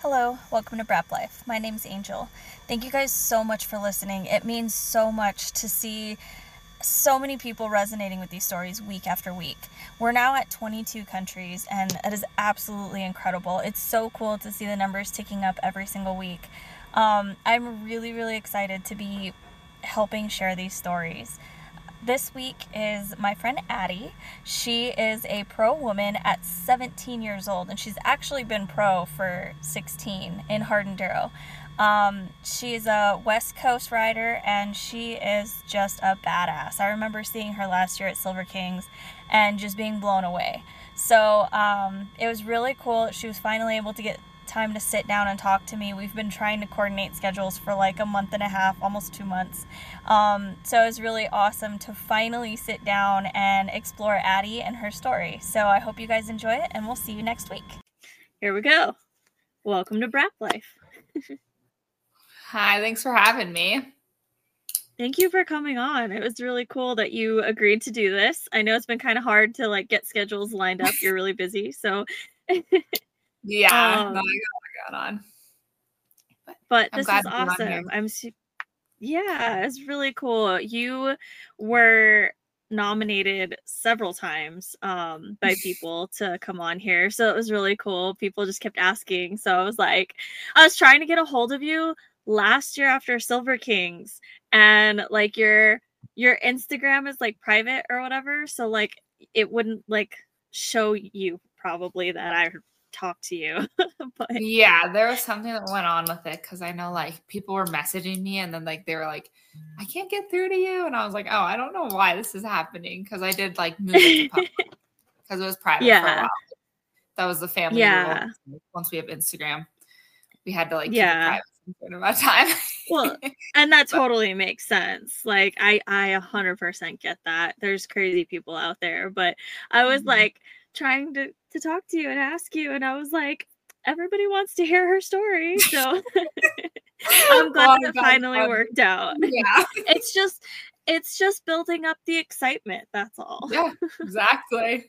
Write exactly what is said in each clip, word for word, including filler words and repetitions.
Hello, welcome to Brap Life. My name's Angel. Thank you guys so much for listening. It means so much to see so many people resonating with these stories week after week. We're now at twenty-two countries, and it is absolutely incredible. It's so cool to see the numbers ticking up every single week. Um, I'm really, really excited to be helping share these stories. This week is my friend Addie. She is a pro woman at seventeen years old, and she's actually been pro for sixteen in hard enduro. Um, she's a West Coast rider, and she is just a badass. I remember seeing her last year at Silver Kings and just being blown away. So um, it was really cool. She was finally able to get time to sit down and talk to me. We've been trying to coordinate schedules for like a month and a half, almost two months. Um, so it was really awesome to finally sit down and explore Addie and her story. So I hope you guys enjoy it, and we'll see you next week. Here we go. Welcome to Brap Life. Hi, thanks for having me. Thank you for coming on. It was really cool that you agreed to do this. I know it's been kind of hard to like get schedules lined up. You're really busy, so yeah, um, no, I got I got on. But, but this is awesome. I'm su- yeah, it's really cool. You were nominated several times um by people to come on here, so it was really cool. People just kept asking, so I was like, I was trying to get a hold of you last year after Silver Kings, and like your your Instagram is like private or whatever, so like it wouldn't like show you probably that I talk to you. But yeah, there was something that went on with it because I know like people were messaging me and then like they were like, I can't get through to you, and I was like, oh, I don't know why this is happening because I did like move it to public because it was private yeah. for a while. That was the family yeah. rule. Once we have Instagram, we had to like keep yeah. it private for a certain amount of time. Well, and that totally makes sense. Like I, I a hundred percent get that. There's crazy people out there, but I was mm-hmm. like trying to to talk to you and ask you, and I was like, everybody wants to hear her story, so I'm glad oh, that it finally fun. worked out. Yeah, it's just it's just building up the excitement. That's all. Yeah, exactly.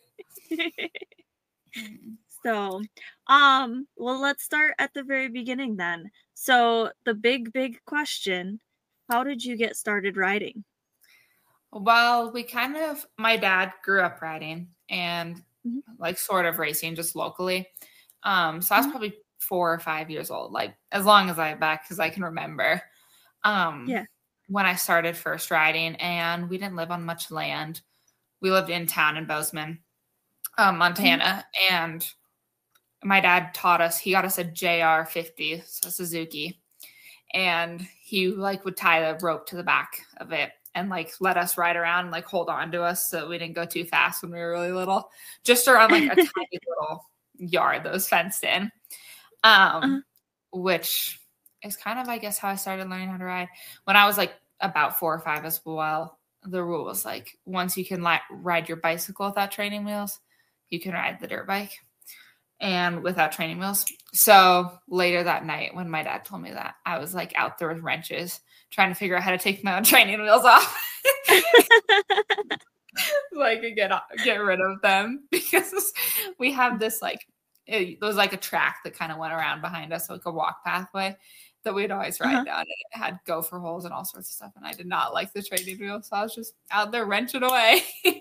So, um, well, let's start at the very beginning then. So, the big, big question: how did you get started riding? Well, we kind of, my dad grew up riding and mm-hmm. like sort of racing just locally. Um, so I was mm-hmm. probably four or five years old, like as long as I back because I can remember. Um, yeah. When I started first riding, and we didn't live on much land. We lived in town in Bozeman, um, Montana, mm-hmm. and my dad taught us. He got us a J R fifty, so Suzuki, and he like would tie the rope to the back of it and like let us ride around and like hold on to us so we didn't go too fast when we were really little, just around like a tiny little yard that was fenced in, um, uh-huh. which is kind of, I guess, how I started learning how to ride. When I was like about four or five as well, the rule was like, once you can li- ride your bicycle without training wheels, you can ride the dirt bike and without training wheels. So later that night when my dad told me that, I was like out there with wrenches trying to figure out how to take my own training wheels off. So I could get get rid of them because we have this like, it was like a track that kind of went around behind us, like a walk pathway that we'd always ride uh-huh. down, and it had gopher holes and all sorts of stuff, and I did not like the training wheel, so I was just out there wrenching away.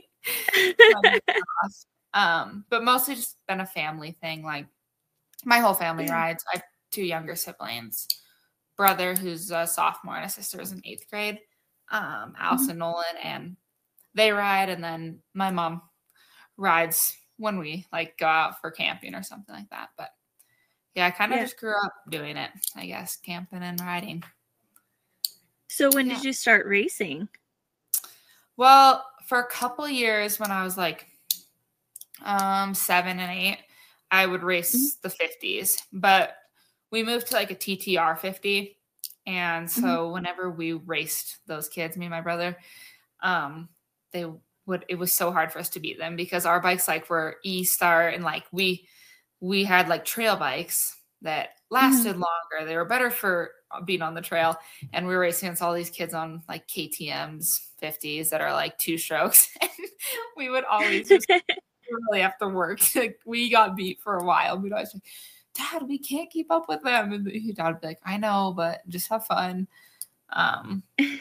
um, but mostly just been a family thing. Like my whole family rides. I have two younger siblings, brother who's a sophomore and a sister who's in eighth grade, um, Allison mm-hmm. Nolan, and they ride, and then my mom rides when we like go out for camping or something like that. But yeah, I kind of yeah. just grew up doing it, I guess, camping and riding. So when yeah. did you start racing? Well, for a couple years when I was like um, seven and eight, I would race mm-hmm. the fifties, but we moved to like a T T R fifty. And so mm-hmm. whenever we raced those kids, me and my brother, um, they would, it was so hard for us to beat them because our bikes like were E-Star, and like we, we had like trail bikes that lasted mm-hmm. longer. They were better for being on the trail. And we were racing against all these kids on like K T Ms fifties that are like two strokes. And we would always just really have to work. Like, we got beat for a while. We'd always Dad, we can't keep up with them. And your dad would be like, I know, but just have fun. Um,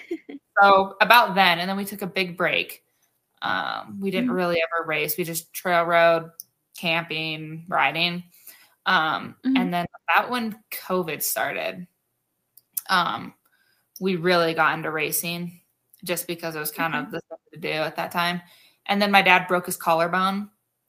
so about then, and then we took a big break. Um, we didn't really ever race. We just trail rode, camping, riding. Um, Mhm. And then about when COVID started, um, we really got into racing just because it was kind Okay. of the thing to do at that time. And then my dad broke his collarbone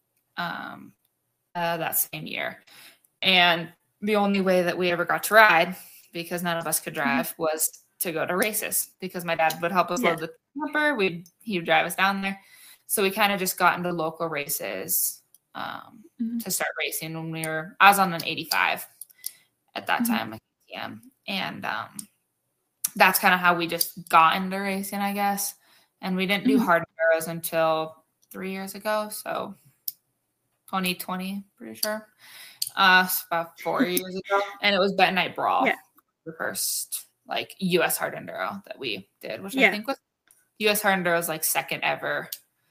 um, uh, that same year. And the only way that we ever got to ride, because none of us could drive, Mm-hmm. was to go to races because my dad would help us Yeah. load the camper. We'd, he would drive us down there. So we kind of just got into local races um, Mm-hmm. to start racing when we were, I was on an eighty-five at that Mm-hmm. time, like K T M. And um, that's kind of how we just got into racing, I guess. And we didn't do Mhm. hard enduros until three years ago. So twenty twenty, pretty sure. Uh, it's about four years ago. And it was Bentonite Brawl. Yeah. The first like U S hard enduro that we did, which Yeah. I think was U S hard enduro's like second ever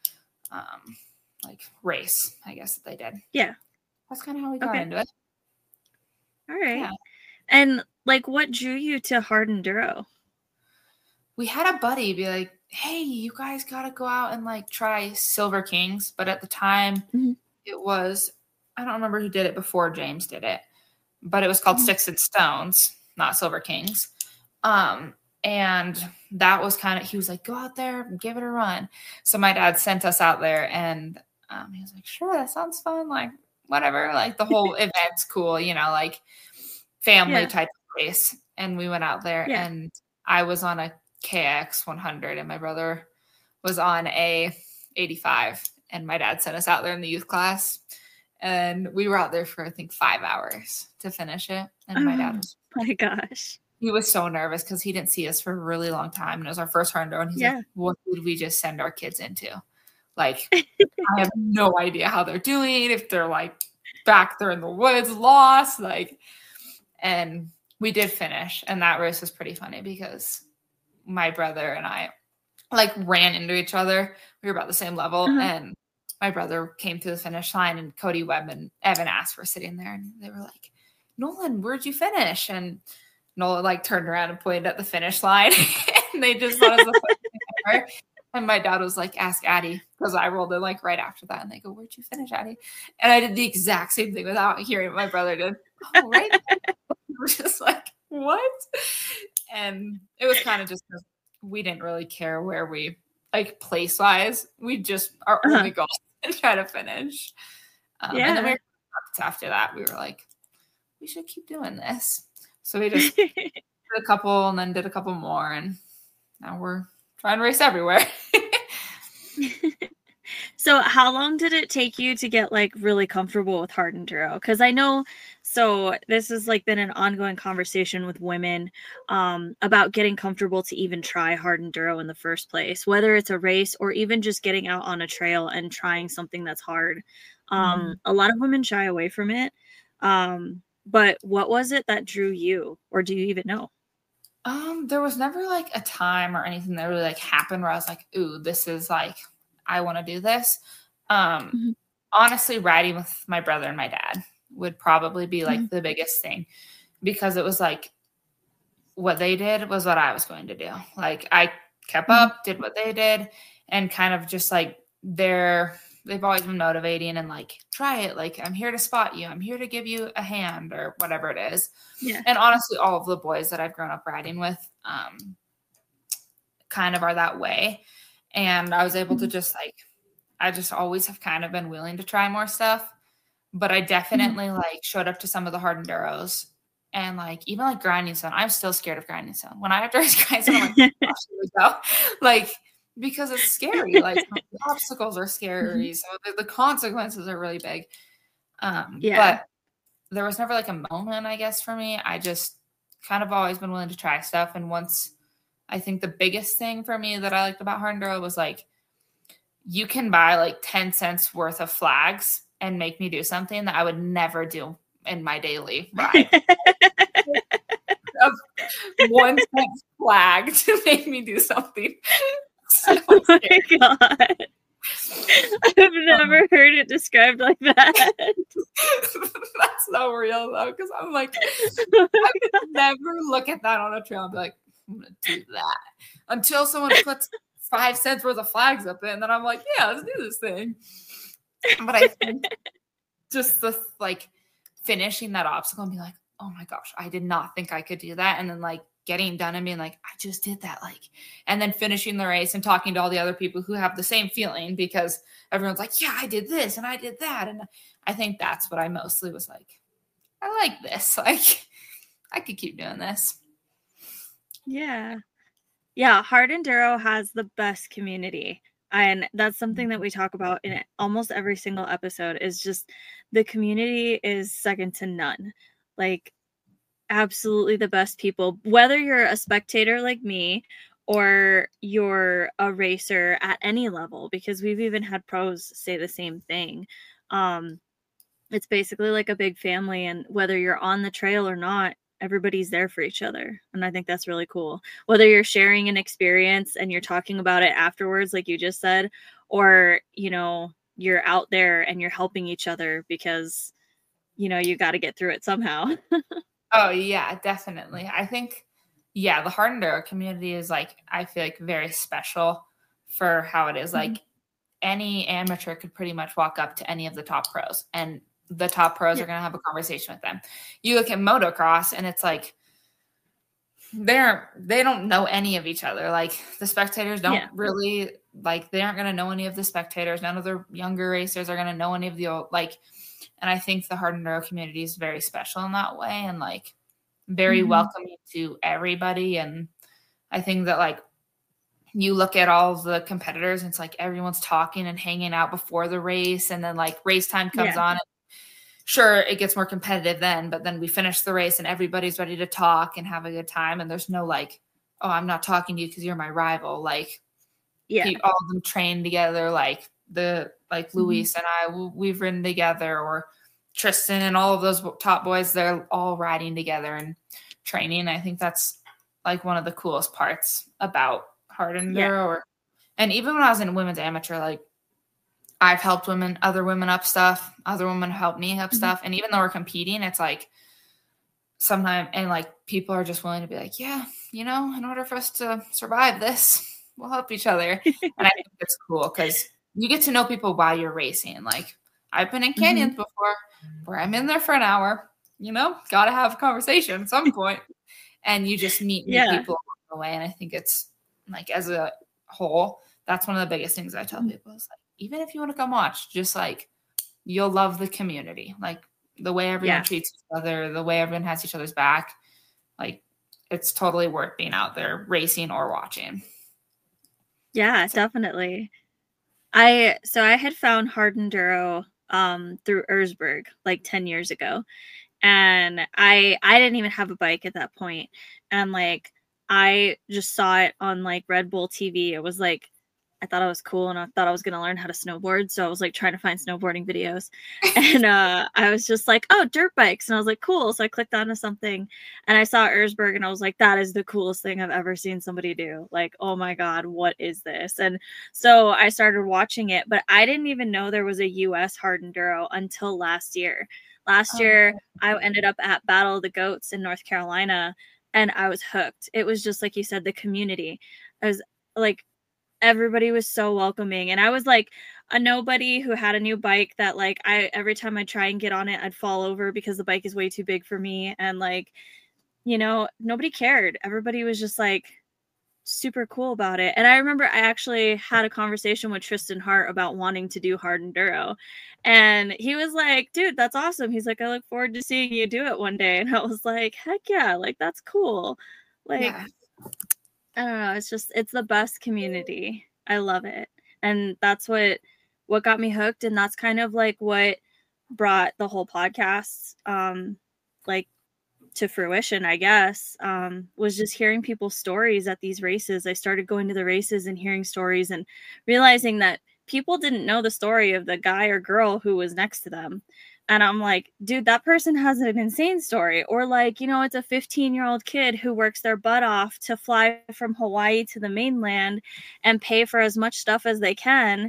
um like race, I guess, that they did. Yeah. That's kind of how we got Okay. into it. All right. Yeah. And like, what drew you to hard enduro? We had a buddy be like, hey, you guys got to go out and like try Silver Kings. But at the time, Mhm. it was, I don't remember who did it before James did it, but it was called Mhm. Sticks and Stones, not Silver Kings. Um, and that was kind of, he was like, go out there, give it a run. So my dad sent us out there and um, he was like, sure, that sounds fun. Like, whatever. Like, the whole event's cool, you know, like family Yeah. type of race. And we went out there Yeah. and I was on a K X one hundred and my brother was on a eighty-five. And my dad sent us out there in the youth class. And we were out there for, I think, five hours to finish it. And my dad was, Oh my gosh. he was so nervous because he didn't see us for a really long time. And it was our first hard enduro. And he's Yeah. like, what did we just send our kids into? Like, I have no idea how they're doing, if they're like back there in the woods, lost. Like, and we did finish. And that race was pretty funny because my brother and I like ran into each other. We were about the same level. Uh-huh. And my brother came through the finish line and Cody Webb and Evan Ass were sitting there and they were like, Nolan, where'd you finish? And Nolan like turned around and pointed at the finish line and they just thought it was the funniest thing ever. And my dad was like, ask Addie, because I rolled in like right after that. And they go, where'd you finish, Addie? And I did the exact same thing without hearing what my brother did. Oh, right. We're just like, what? And it was kind of just, we didn't really care where we, like place wise, we just, our Uh-huh. only goal was to try to finish. Um, Yeah. And then we were, after that, we were like, we should keep doing this. So we just did a couple and then did a couple more. And now we're trying to race everywhere. So how long did it take you to get like really comfortable with hard enduro? Because I know, so this has like been an ongoing conversation with women um, about getting comfortable to even try hard enduro in the first place, whether it's a race or even just getting out on a trail and trying something that's hard. Um, Mhm. A lot of women shy away from it. Um, but what was it that drew you, or do you even know? Um, there was never like a time or anything that really like happened where I was like, ooh, this is like, I want to do this. Um, Mhm. Honestly, riding with my brother and my dad would probably be like Mhm. the biggest thing because it was like what they did was what I was going to do. Like I kept Mhm. up, did what they did, and kind of just like they're, they've always been motivating and like, try it. Like, I'm here to spot you. I'm here to give you a hand or whatever it is. Yeah. And honestly, all of the boys that I've grown up riding with um, kind of are that way. And I was able to Mhm. just like, I just always have kind of been willing to try more stuff. But I definitely like showed up to some of the hard enduros and like, even like grinding stone. I'm still scared of grinding stone. When I have to race grinding stone, I'm like, gosh, here we go. Like, because it's scary. Like some of the obstacles are scary. So the, the consequences are really big. Um, Yeah. But there was never like a moment, I guess, for me. I just kind of always been willing to try stuff. And once, I think the biggest thing for me that I liked about hard enduro was like, you can buy like ten cents worth of flags and make me do something that I would never do in my daily ride. Of one cent flag to make me do something. So Oh my scary. god. I've never heard it described like that. That's not real though, because I'm like, I would never look at that on a trail and be like, I'm gonna do that until someone puts five cents worth of flags up there, and then I'm like, yeah, let's do this thing. But I think just the like finishing that obstacle and be like, oh my gosh, I did not think I could do that, and then like getting done and being like, I just did that, like, and then finishing the race and talking to all the other people who have the same feeling, because everyone's like, yeah, I did this and I did that, and I think that's what I mostly was like, I like this, like I could keep doing this. Yeah. Yeah, Hard Enduro has the best community. And that's something that we talk about in almost every single episode, is just the community is second to none. Like, absolutely the best people, whether you're a spectator like me or you're a racer at any level, because we've even had pros say the same thing. Um, it's basically like a big family, and whether you're on the trail or not, everybody's there for each other. And I think that's really cool. Whether you're sharing an experience and you're talking about it afterwards, like you just said, or, you know, you're out there and you're helping each other because, you know, you got to get through it somehow. Oh, yeah, definitely. I think, yeah, the Hard Enduro community is like, I feel like very special for how it is. Mm-hmm. Like any amateur could pretty much walk up to any of the top pros, and the top pros yeah. are going to have a conversation with them. You look at motocross and it's like, they're, they don't know any of each other. Like the spectators don't yeah. really, like, they aren't going to know any of the spectators. None of the younger racers are going to know any of the old, like, and I think the Hard Enduro community is very special in that way, and like very mm-hmm. welcoming to everybody. And I think that like you look at all of the competitors and it's like everyone's talking and hanging out before the race, and then like race time comes yeah. on. And sure, it gets more competitive then, but then we finish the race and everybody's ready to talk and have a good time. And there's no like, oh, I'm not talking to you because you're my rival. Like, yeah, all of them train together. Like the like mm-hmm. Luis and I, we've ridden together, or Tristan and all of those top boys, they're all riding together and training. I think that's like one of the coolest parts about Hard Enduro. Yeah. Or, and even when I was in women's amateur, like I've helped women, other women up stuff, other women help me up mm-hmm. stuff. And even though we're competing, it's like sometimes, and like people are just willing to be like, yeah, you know, in order for us to survive this, we'll help each other. And I think it's cool because you get to know people while you're racing. Like I've been in canyons mm-hmm. before where I'm in there for an hour, you know, got to have a conversation at some point, and you just meet new yeah. people along the way. And I think it's like, as a whole, that's one of the biggest things I tell mm-hmm. people is like, even if you want to come watch, just like you'll love the community, like the way everyone yeah. treats each other, the way everyone has each other's back. Like it's totally worth being out there racing or watching. Yeah, so. Definitely. I, so I had found Hard Enduro um, through Erzberg like ten years ago. And I, I didn't even have a bike at that point. And like, I just saw it on like Red Bull T V. It was like, I thought I was cool and I thought I was going to learn how to snowboard. So I was like trying to find snowboarding videos, and uh, I was just like, oh, dirt bikes. And I was like, cool. So I clicked onto something and I saw Erzberg and I was like, that is the coolest thing I've ever seen somebody do. Like, oh my God, what is this? And so I started watching it, but I didn't even know there was a U S Hard Enduro until last year. Last oh, year, I ended up at Battle of the Goats in North Carolina, and I was hooked. It was just like you said, the community. I was like, everybody was so welcoming, and I was like a nobody who had a new bike that like I every time I try and get on it, I'd fall over because the bike is way too big for me, and like, you know, nobody cared. Everybody was just like super cool about it. And I remember I actually had a conversation with Tristan Hart about wanting to do Hard Enduro, and he was like, dude, that's awesome. He's like, I look forward to seeing you do it one day. And I was like, heck yeah, like that's cool. Like yeah. I don't know. It's just, it's the best community. I love it. And that's what, what got me hooked. And that's kind of like what brought the whole podcast, um, like to fruition, I guess, um, was just hearing people's stories at these races. I started going to the races and hearing stories and realizing that people didn't know the story of the guy or girl who was next to them. And I'm like, dude, that person has an insane story. Or like, you know, it's a fifteen year old kid who works their butt off to fly from Hawaii to the mainland and pay for as much stuff as they can.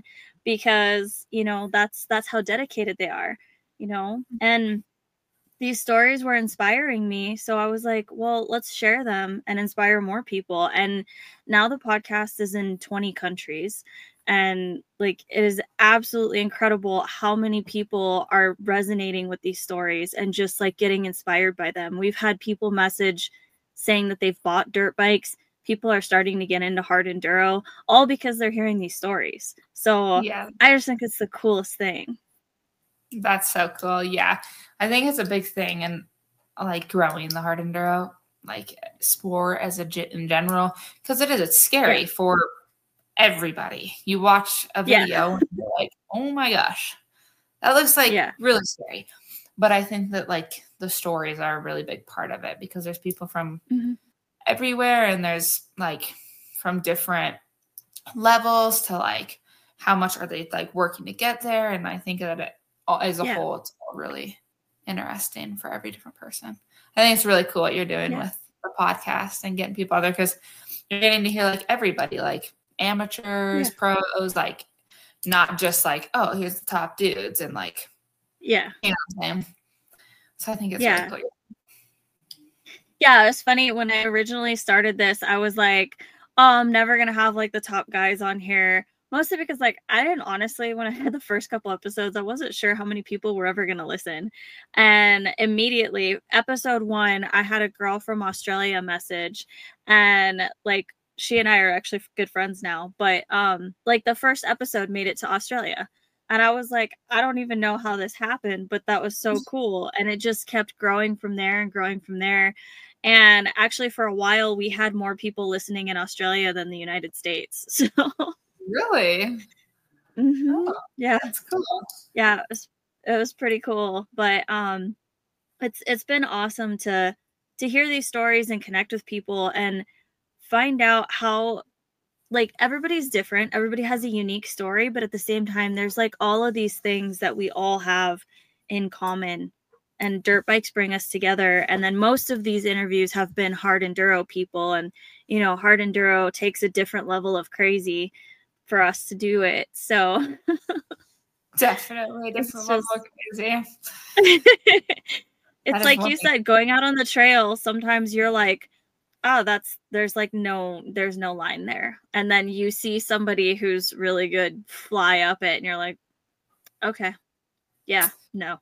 because, you know, that's that's how dedicated they are, you know. And these stories were inspiring me, so I was like, well, let's share them and inspire more people. And now the podcast is in twenty countries, and like it is absolutely incredible how many people are resonating with these stories and just like getting inspired by them. We've had people message saying that they've bought dirt bikes. People are starting to get into hard enduro, all because they're hearing these stories. So Yeah. I just think it's the coolest thing. That's so cool. Yeah. I think it's a big thing in like growing the hard enduro, like sport as a in general, because it is, it's scary Yeah. for everybody. You watch a video Yeah. and you're like, oh my gosh, that looks like Yeah. really scary. But I think that like the stories are a really big part of it, because there's people from Mm-hmm. everywhere, and there's like from different levels to like how much are they like working to get there. And I think that it as a Yeah. whole, it's all really interesting for every different person. I think it's really cool what you're doing Yeah. with the podcast and getting people out there, because you're getting to hear like everybody, like amateurs, Yeah. pros, like not just like, oh, here's the top dudes and like, Yeah. you know what I'm saying? So I think it's Yeah. really cool. Yeah, it's funny. When I originally started this, I was like, oh, I'm never going to have like the top guys on here. Mostly because like I didn't honestly, when I had the first couple episodes, I wasn't sure how many people were ever going to listen. And immediately, episode one, I had a girl from Australia message, and like she and I are actually good friends now. But um, like the first episode made it to Australia. And I was like, I don't even know how this happened, but that was so cool. And it just kept growing from there and growing from there. And actually, for a while, we had more people listening in Australia than the United States. So, really, mm-hmm. oh, yeah, that's cool. Yeah, it was, it was pretty cool. But um, it's it's been awesome to to hear these stories and connect with people and find out how like everybody's different. Everybody has a unique story, but at the same time, there's like all of these things that we all have in common. And dirt bikes bring us together. And then most of these interviews have been hard enduro people. And, you know, hard enduro takes a different level of crazy for us to do it. So definitely a different level of crazy. It's like you said, going out on the trail, sometimes you're like, oh, that's there's like no there's no line there. And then you see somebody who's really good fly up it and you're like, okay. Yeah, no.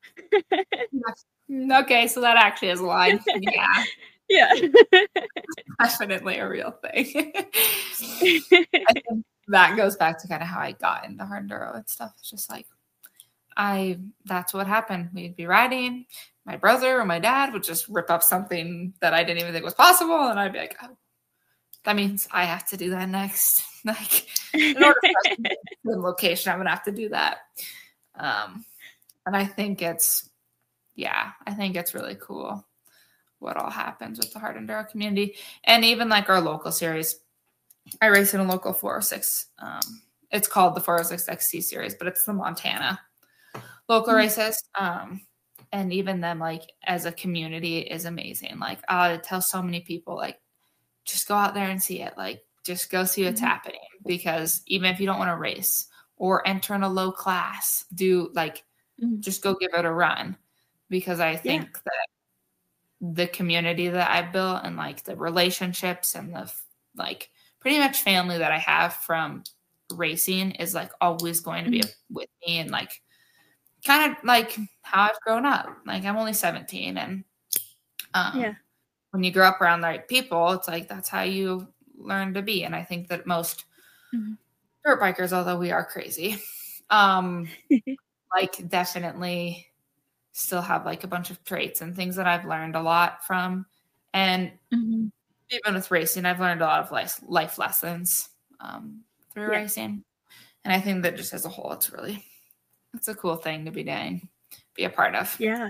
Okay, so that actually is a line. Yeah. Yeah. Definitely a real thing. I think that goes back to kind of how I got into hard enduro and stuff. It's just like I that's what happened. We'd be riding, my brother or my dad would just rip up something that I didn't even think was possible, and I'd be like, oh, that means I have to do that next. Like in order for us to get to the location, I'm gonna have to do that. Um And I think it's, yeah, I think it's really cool what all happens with the hard enduro community. And even like our local series, I race in a local four oh six. Um, it's called the four oh six X C series, but it's the Montana local mm-hmm. races. Um, and even them, like, as a community is amazing. Like, I tell so many people, like, just go out there and see it. Like, just go see what's mm-hmm. happening. Because even if you don't want to race or enter in a low class, do, like, just go give it a run, because I think yeah. that the community that I built and like the relationships and the like pretty much family that I have from racing is like always going to be mm-hmm. with me, and like kind of like how I've grown up. Like I'm only seventeen, and um, yeah. when you grow up around the right people, it's like that's how you learn to be. And I think that most mm-hmm. dirt bikers, although we are crazy, um, like definitely still have like a bunch of traits and things that I've learned a lot from. And mm-hmm. even with racing, I've learned a lot of life, life lessons um, through yeah. racing. And I think that just as a whole, it's really, it's a cool thing to be doing, be a part of. Yeah.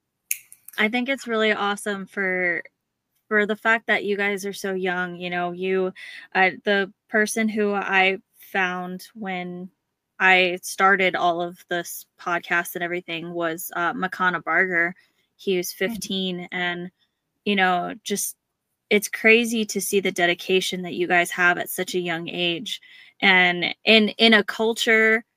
I think it's really awesome for, for the fact that you guys are so young. You know, you, uh, the person who I found when I started all of this podcast and everything was uh, Makana Barger. He was fifteen, mm-hmm. and, you know, just, it's crazy to see the dedication that you guys have at such a young age. And in, in a culture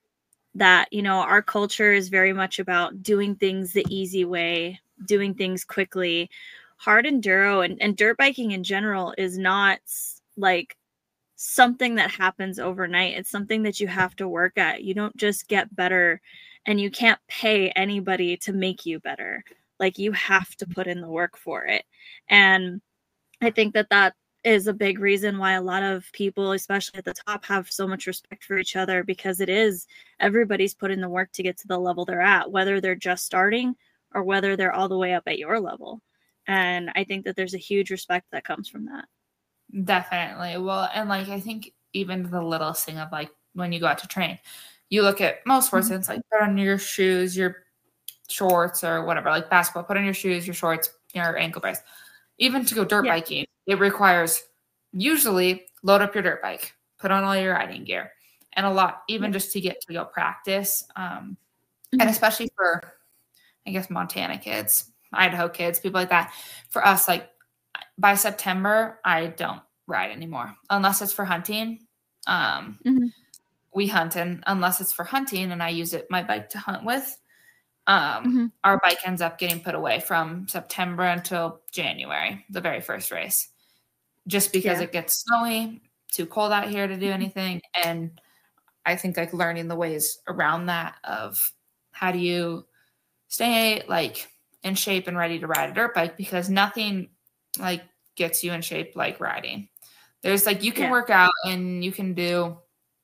that, you know, our culture is very much about doing things the easy way, doing things quickly. Hard enduro and, and dirt biking in general is not like something that happens overnight. It's something that you have to work at. You don't just get better, and you can't pay anybody to make you better. Like, you have to put in the work for it. And I think that that is a big reason why a lot of people, especially at the top, have so much respect for each other, because it is, everybody's put in the work to get to the level they're at, whether they're just starting or whether they're all the way up at your level. And I think that there's a huge respect that comes from that. Definitely. Well, and like, I think even the littlest thing of like when you go out to train, you look at most sports and it's like, put on your shoes, your shorts or whatever, like basketball, put on your shoes, your shorts, your ankle brace. Even to go dirt yeah. biking, it requires usually load up your dirt bike, put on all your riding gear, and a lot, even yeah. just to get to go practice. Um, mm-hmm. And especially for, I guess, Montana kids, Idaho kids, people like that. For us, like, by September, I don't ride anymore unless it's for hunting. Um, mm-hmm. We hunt, and unless it's for hunting and I use it, my bike to hunt with, um, mm-hmm. our bike ends up getting put away from September until January, the very first race, just because yeah. it gets snowy, too cold out here to do anything. And I think like learning the ways around that of how do you stay like in shape and ready to ride a dirt bike, because nothing like gets you in shape like riding. There's like, you can yeah. work out and you can do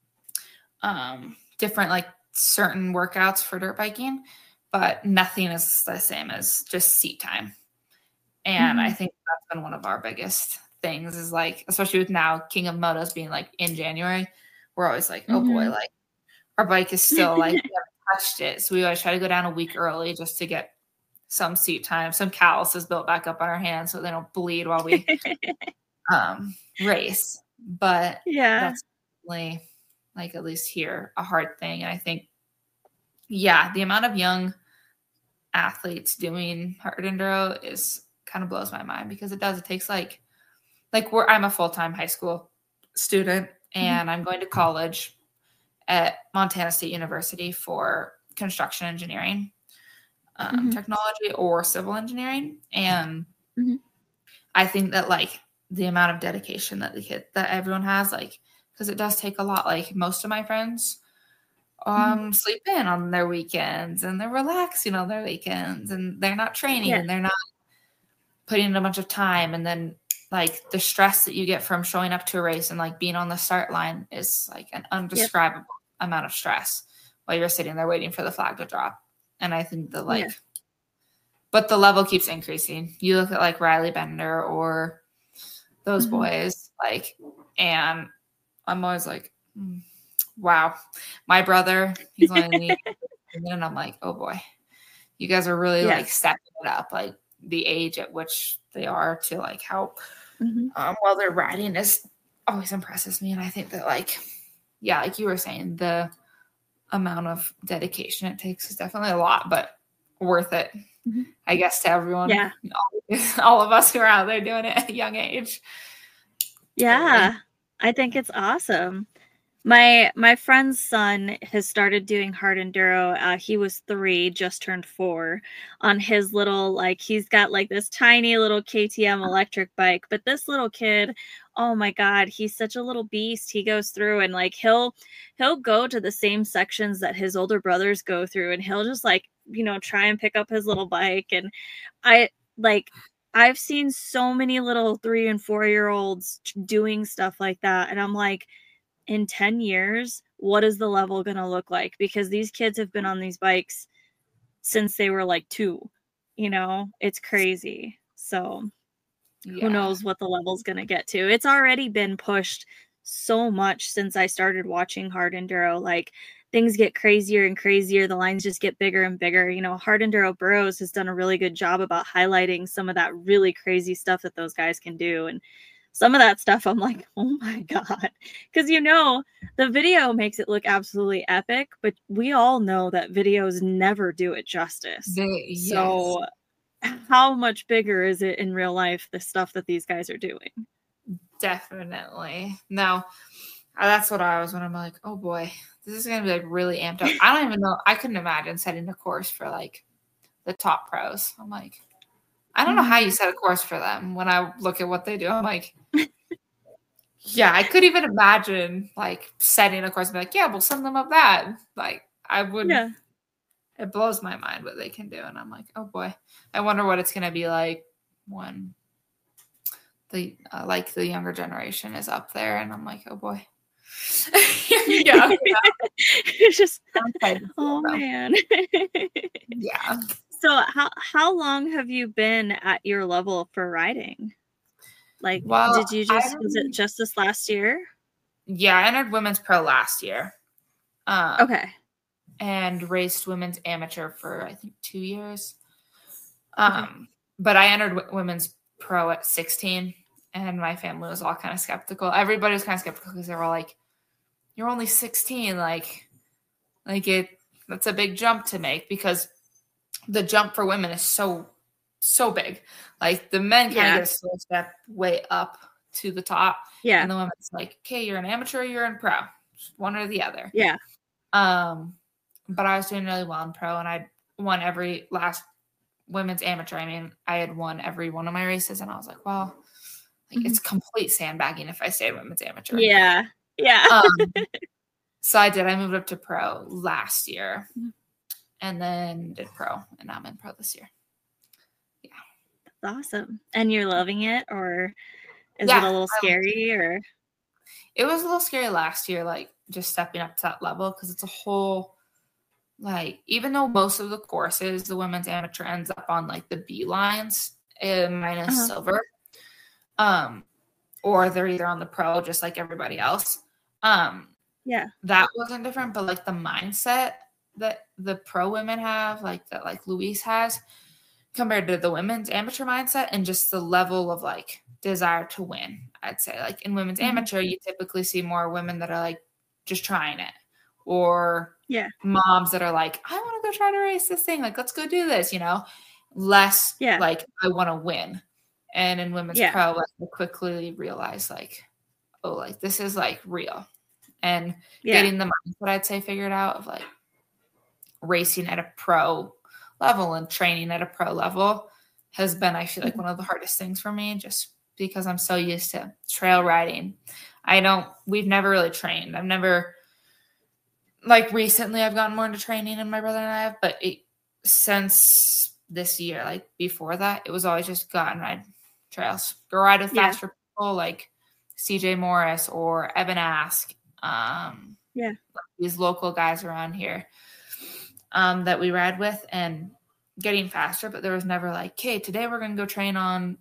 um different like certain workouts for dirt biking, but nothing is the same as just seat time. And mm-hmm. I think that's been one of our biggest things is like, especially with now King of Motos being like in January, we're always like, oh mm-hmm. boy, like our bike is still like, we haven't touched it. So we always try to go down a week early just to get some seat time, some calluses built back up on our hands so they don't bleed while we um, race. But yeah, that's definitely, like, at least here, a hard thing. And I think, yeah, the amount of young athletes doing hard enduro is kind of blows my mind, because it does. It takes like, like we're, I'm a full-time high school student and mm-hmm. I'm going to college at Montana State University for construction engineering. Um, mm-hmm. technology or civil engineering. And mm-hmm. I think that like the amount of dedication that the kid that everyone has, like, because it does take a lot. Like most of my friends um mm-hmm. sleep in on their weekends and they're relaxing on their weekends and they're not training yeah. and they're not putting in a bunch of time. And then like the stress that you get from showing up to a race and like being on the start line is like an undescribable yep. amount of stress while you're sitting there waiting for the flag to drop. And I think that like, yeah. but the level keeps increasing. You look at like Riley Bender or those mm-hmm. boys, like, and I'm always like, mm, wow, my brother, he's only, and I'm like, oh boy, you guys are really yeah. like stepping it up. Like the age at which they are to like how mm-hmm. um, well they're riding is always impresses me. And I think that like, yeah, like you were saying, the amount of dedication it takes is definitely a lot, but worth it, mm-hmm. I guess, to everyone. Yeah. All, all of us who are out there doing it at a young age. Yeah. I think it's awesome. My my friend's son has started doing hard enduro. Uh, he was three, just turned four, on his little, like, he's got like this tiny little K T M electric bike. But this little kid, oh my God, he's such a little beast. He goes through and like he'll he'll go to the same sections that his older brothers go through, and he'll just like, you know, try and pick up his little bike. And I like I've seen so many little three and four year olds doing stuff like that, and I'm like, in ten years, what is the level going to look like? Because these kids have been on these bikes since they were like two, you know, it's crazy. So yeah. Who knows what the level's going to get to. It's already been pushed so much since I started watching hard enduro. Like things get crazier and crazier. The lines just get bigger and bigger. You know, Hard Enduro Burros has done a really good job about highlighting some of that really crazy stuff that those guys can do. And some of that stuff, I'm like, oh my God. Because, you know, the video makes it look absolutely epic, but we all know that videos never do it justice. They, yes. So how much bigger is it in real life, the stuff that these guys are doing? Definitely. No, that's what I was when I'm like, oh boy, this is going to be like really amped up. I don't even know. I couldn't imagine setting a course for like the top pros. I'm like, I don't know how you set a course for them. When I look at what they do, I'm like, yeah, I could even imagine like setting a course and be like, yeah, we'll send them up that. Like I would, Yeah. It blows my mind what they can do. And I'm like, oh boy, I wonder what it's going to be like when the, uh, like the younger generation is up there. And I'm like, oh boy. yeah. It's just, oh man. yeah. So how, how long have you been at your level for riding? Like, well, did you just, was it just this last year? Yeah, I entered women's pro last year. Um, okay. And raced women's amateur for, I think, two years. Um, okay. But I entered w- women's pro at sixteen, and my family was all kind of skeptical. Everybody was kind of skeptical because they were all like, you're only sixteen. Like, like it, that's a big jump to make because the jump for women is so, so big. Like, the men kind yeah. of get a slow step way up to the top. Yeah. And the women's like, okay, you're an amateur, you're in pro. One or the other. Yeah. Um, but I was doing really well in pro, and I won every last women's amateur. I mean, I had won every one of my races, and I was like, well, like mm-hmm. it's complete sandbagging if I stay women's amateur. Yeah. Yeah. um, so I did. I moved up to pro last year and then did pro, and I'm in pro this year. Yeah. That's awesome. And you're loving it, or is yeah, it a little scary? Or it was a little scary last year, like just stepping up to that level, because it's a whole, like, even though most of the courses, the women's amateur ends up on like the B lines, uh, minus uh-huh. silver, um, or they're either on the pro, just like everybody else. Um, yeah, that wasn't different, but like the mindset that the pro women have, like that, like Louise has, compared to the women's amateur mindset, and just the level of like desire to win. I'd say, like in women's mm-hmm. amateur, you typically see more women that are like just trying it, or yeah, moms that are like, I want to go try to race this thing. Like, let's go do this, you know, less yeah. like I want to win. And in women's yeah. pro, like, I quickly realize like, oh, like this is like real, and yeah. getting the mindset, I'd say, figured out of like racing at a pro level and training at a pro level has been, I feel like, one of the hardest things for me, just because I'm so used to trail riding. I don't, we've never really trained. I've never, like recently I've gotten more into training than my brother and I have, but it, since this year, like before that, it was always just go out and ride trails. Go ride with faster yeah. people like C J Morris or Evan Ask. Um, yeah. Like these local guys around here um, that we ride with, and getting faster, but there was never like, okay, today we're going to go train on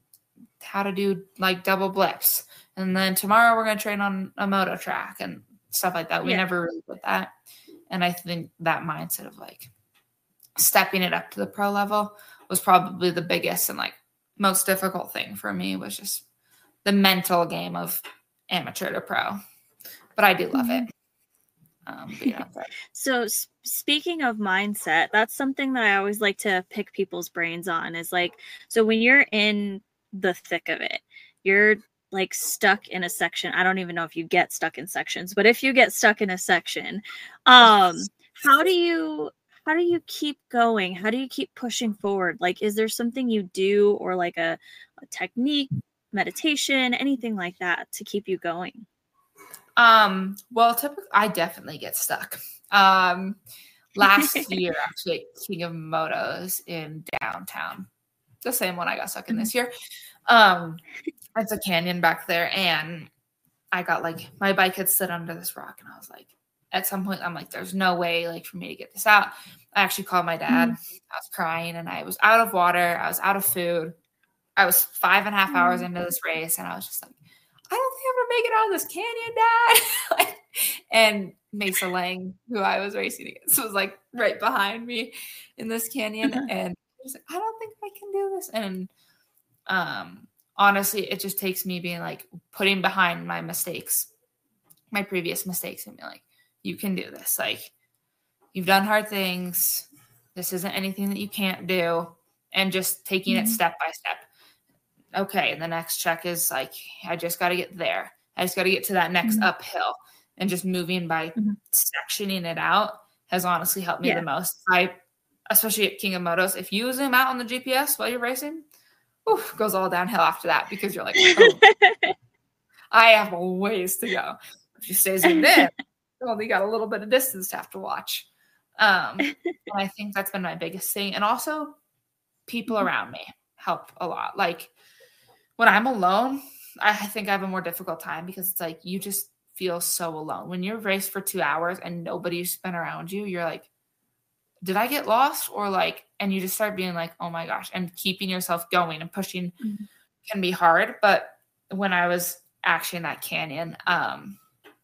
how to do like double blips. And then tomorrow we're going to train on a moto track and stuff like that. We yeah. never really did that. And I think that mindset of like stepping it up to the pro level was probably the biggest and like most difficult thing for me, was just the mental game of amateur to pro. But I do love mm-hmm. it. Um, but, yeah, so s- speaking of mindset, that's something that I always like to pick people's brains on, is like, so when you're in the thick of it, you're like stuck in a section. I don't even know if you get stuck in sections, but if you get stuck in a section, um, how do you, how do you keep going? How do you keep pushing forward? Like, is there something you do, or like a, a technique, meditation, anything like that to keep you going? Um, well, typically I definitely get stuck. Um, last year, actually, at King of Motos in downtown, the same one I got stuck in this year. Um, it's a canyon back there, and I got like, my bike had slid under this rock, and I was like, at some point, I'm like, there's no way like for me to get this out. I actually called my dad. Mm-hmm. I was crying, and I was out of water. I was out of food. I was five and a half mm-hmm. hours into this race, and I was just like, I don't think I'm going to make it out of this canyon, Dad. like, and Mesa Lang, who I was racing against, was like right behind me in this canyon. Uh-huh. And I was like, I don't think I can do this. And um, honestly, it just takes me being like, putting behind my mistakes, my previous mistakes, and being like, you can do this. Like, you've done hard things. This isn't anything that you can't do. And just taking mm-hmm. it step by step. Okay, and the next check is like, I just got to get there. I just got to get to that next mm-hmm. uphill. and just moving by mm-hmm. sectioning it out has honestly helped me yeah. the most. I, especially at King of Motos, if you zoom out on the G P S while you're racing, oof, goes all downhill after that because you're like, oh, I have a ways to go. If you stay zoomed in, you only got a little bit of distance to have to watch. Um, and I think that's been my biggest thing. And also people mm-hmm. around me help a lot. Like when I'm alone, I think I have a more difficult time because it's like you just feel so alone. When you're raced for two hours and nobody's been around you, you're like, did I get lost? Or like, and you just start being like, oh my gosh, and keeping yourself going and pushing mm-hmm. can be hard. But when I was actually in that canyon, um,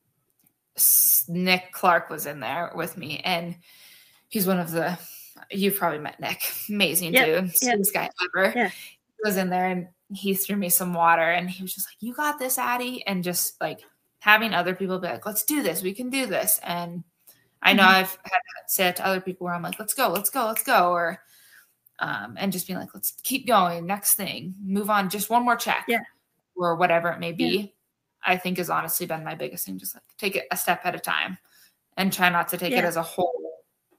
Nick Clark was in there with me, and he's one of the, you've probably met Nick, amazing yep. dude, sweetest yep. guy ever. Yeah. He was in there and he threw me some water and he was just like, you got this, Addie. And just like having other people be like, let's do this. We can do this. And I know mm-hmm. I've had said to other people where I'm like, let's go, let's go, let's go. Or, um, and just being like, let's keep going. Next thing, move on. Just one more check yeah. or whatever it may be. Yeah. I think has honestly been my biggest thing. Just like take it a step at a time and try not to take yeah. it as a whole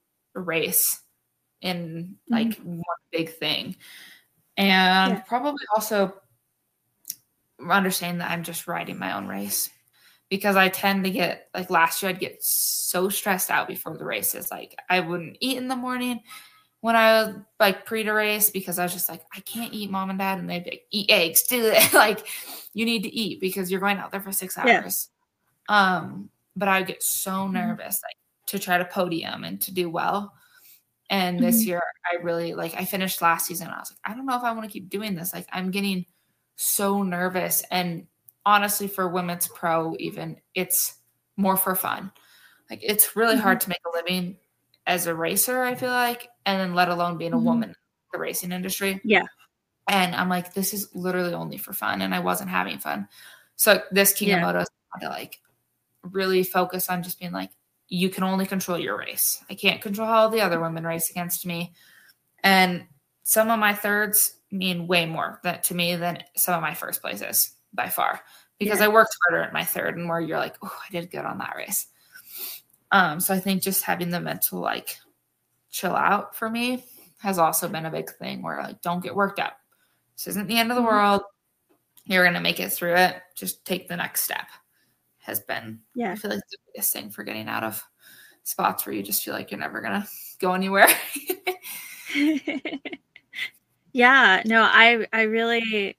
race in like mm-hmm. one big thing. And yeah. probably also understanding that I'm just riding my own race because I tend to get like last year, I'd get so stressed out before the races. Like I wouldn't eat in the morning when I was like pre to race because I was just like, I can't eat, mom and dad. And they'd be like, eat eggs, do it. Like you need to eat because you're going out there for six hours. Yeah. Um, but I would get so nervous like to try to podium and to do well. And this mm-hmm. year I really like, I finished last season. And I was like, I don't know if I want to keep doing this. Like I'm getting so nervous. And honestly, for women's pro, even it's more for fun. Like it's really mm-hmm. hard to make a living as a racer, I feel like, and then let alone being a mm-hmm. woman in the racing industry. Yeah. And I'm like, this is literally only for fun. And I wasn't having fun. So this King yeah. of Motos had to like really focus on just being like, you can only control your race. I can't control how the other women race against me. And some of my thirds mean way more that to me than some of my first places by far, because yeah. I worked harder at my third and where you're like, oh, I did good on that race. Um, so I think just having the mental, like chill out for me has also been a big thing where like, don't get worked up. This isn't the end of the world. You're going to make it through it. Just take the next step has been, yeah. I feel like the biggest thing for getting out of spots where you just feel like you're never going to go anywhere. Yeah, no, I, I really,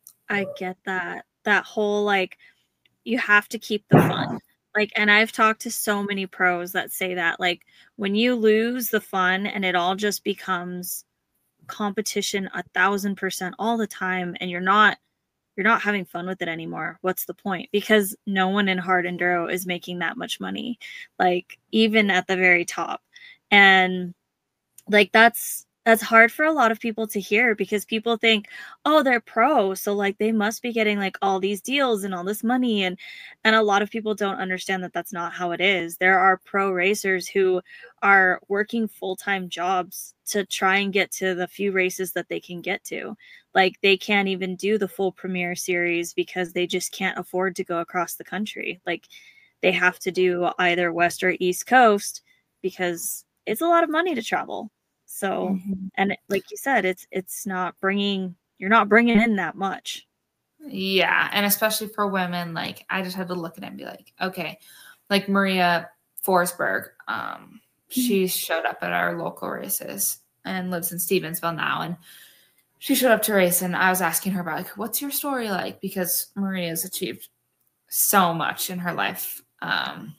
I get that, that whole, like, you have to keep the fun. Like, and I've talked to so many pros that say that, like, when you lose the fun and it all just becomes competition a thousand percent all the time, and you're not, you're not having fun with it anymore. What's the point? Because no one in hard enduro is making that much money, like even at the very top. And like, that's, that's hard for a lot of people to hear because people think, oh, they're pro, so like they must be getting like all these deals and all this money. And, and a lot of people don't understand that that's not how it is. There are pro racers who are working full-time jobs to try and get to the few races that they can get to. Like they can't even do the full Premier Series because they just can't afford to go across the country. Like they have to do either West or East Coast because it's a lot of money to travel. So, mm-hmm. and like you said, it's, it's not bringing, you're not bringing in that much. Yeah. And especially for women, like I just had to look at it and be like, okay, like Maria Forsberg, um, mm-hmm. she showed up at our local races and lives in Stevensville now. And she showed up to race and I was asking her about like, what's your story like? Because Maria's achieved so much in her life. Um,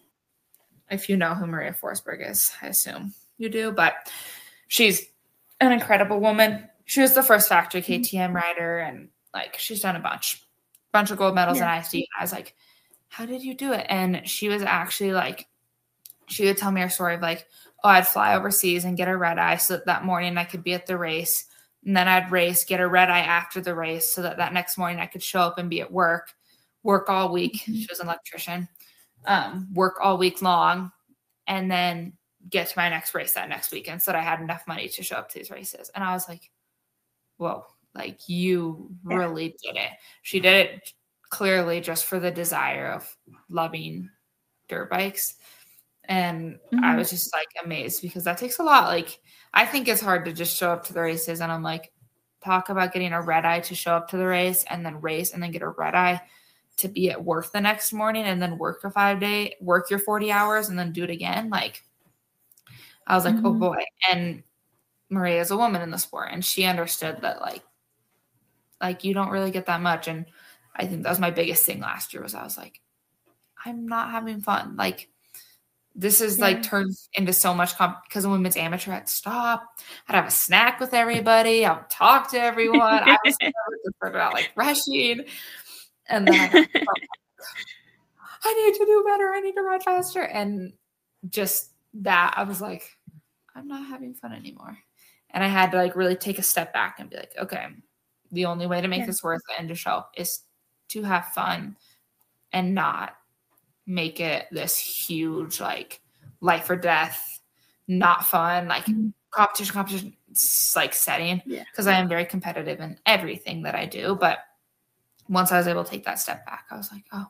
if you know who Maria Forsberg is, I assume you do, but she's an incredible woman. She was the first factory K T M rider and like, she's done a bunch, bunch of gold medals yeah. in I S D. I was like, how did you do it? And she was actually like, she would tell me her story of like, oh, I'd fly overseas and get a red eye so that that morning I could be at the race. And then I'd race, get a red eye after the race so that that next morning I could show up and be at work, work all week. Mm-hmm. She was an electrician, um, work all week long, and then get to my next race that next weekend so that I had enough money to show up to these races. And I was like, whoa, like you really yeah. did it. She did it clearly just for the desire of loving dirt bikes. And Mhm. I was just like amazed because that takes a lot. Like, I think it's hard to just show up to the races. And I'm like, talk about getting a red eye to show up to the race and then race and then get a red eye to be at work the next morning and then work a five day, work your forty hours and then do it again. Like, I was like, Mhm. oh boy. And Maria is a woman in the sport and she understood that like, like you don't really get that much. And I think that was my biggest thing last year was I was like, I'm not having fun. Like, this is Yeah. like turns into so much comp because of women's amateur. I'd stop. I'd have a snack with everybody. I would talk to everyone. I was concerned about like rushing. And then I, got, I need to do better. I need to run faster. And just that, I was like, I'm not having fun anymore. And I had to like really take a step back and be like, okay, the only way to make Yeah. this worth it and to show up is to have fun and not make it this huge, like life or death, not fun, like Mhm. competition, competition, like setting. Yeah. Because I am very competitive in everything that I do. But once I was able to take that step back, I was like, oh,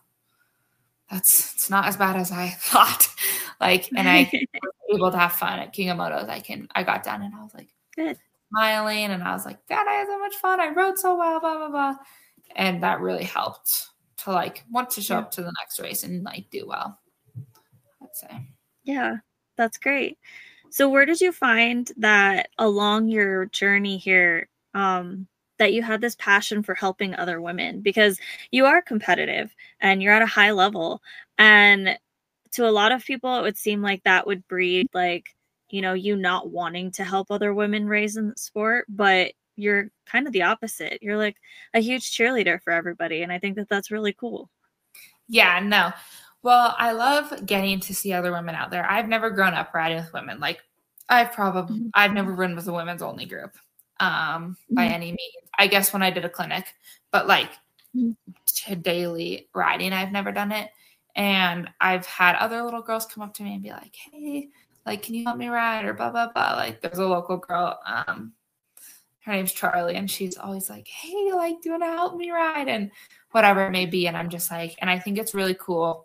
that's, it's not as bad as I thought. Like, and I was able to have fun at Kingamoto's. I can, I got done and I was like, Good. smiling. And I was like, Dad, I had so much fun. I rode so well, blah, blah, blah. And that really helped to like want to show Yeah. up to the next race and like do well, I'd say. Yeah, that's great. So where did you find that along your journey here, um, that you had this passion for helping other women? Because you are competitive and you're at a high level. And to a lot of people, it would seem like that would breed like, you know, you not wanting to help other women raise in the sport, but you're kind of the opposite. You're like a huge cheerleader for everybody. And I think that that's really cool. Yeah, no. Well, I love getting to see other women out there. I've never grown up riding with women. Like I've probably, Mhm. I've never ridden with a women's only group um, by Mhm. any means. I guess when I did a clinic, but like Mhm. to daily riding, I've never done it. And I've had other little girls come up to me and be like, hey, like, can you help me ride or blah, blah, blah. Like there's a local girl, um, her name's Charlie, and she's always like, hey, like, do you want to help me ride? And whatever it may be. And I'm just like, and I think it's really cool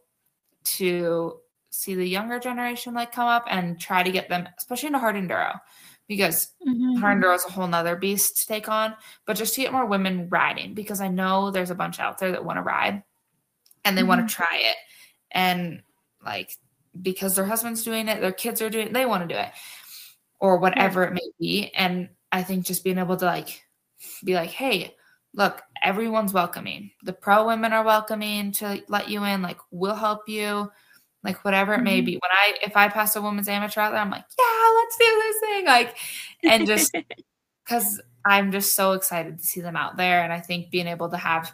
to see the younger generation like come up and try to get them, especially into hard enduro, because Mhm. hard enduro is a whole nother beast to take on, but just to get more women riding, because I know there's a bunch out there that want to ride and they Mhm. want to try it. And like, because their husband's doing it, their kids are doing it, they want to do it or whatever it may be. And I think just being able to like, be like, hey, look, everyone's welcoming. The pro women are welcoming to let you in. Like, we'll help you. Like, whatever it may Mhm. be. When I, if I pass a women's amateur out there, I'm like, yeah, let's do this thing. Like, and just because I'm just so excited to see them out there. And I think being able to have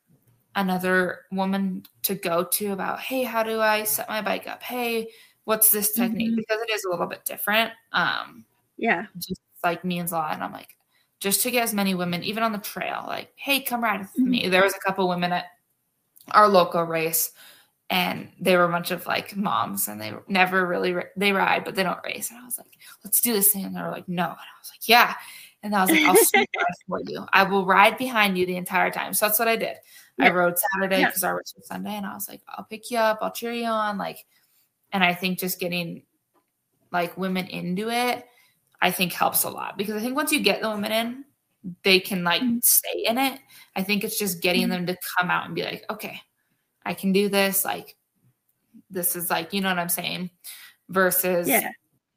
another woman to go to about, hey, how do I set my bike up? Hey, what's this technique? Mhm. Because it is a little bit different. Um, Yeah. just like means a lot. And I'm like, just to get as many women, even on the trail, like, hey, come ride with Mhm. me. There was a couple women at our local race, and they were a bunch of like moms, and they never really they ride, but they don't race. And I was like, let's do this thing. And they were like, no. And I was like, yeah. And I was like, I'll speed ride for you. I will ride behind you the entire time. So that's what I did. Yeah. I rode Saturday Yeah. because our race was Sunday, and I was like, I'll pick you up, I'll cheer you on, like. And I think just getting like women into it, I think helps a lot, because I think once you get the women in, they can like Mhm. stay in it. I think it's just getting Mhm. them to come out and be like, okay, I can do this. Like, this is like, you know what I'm saying? Versus Yeah.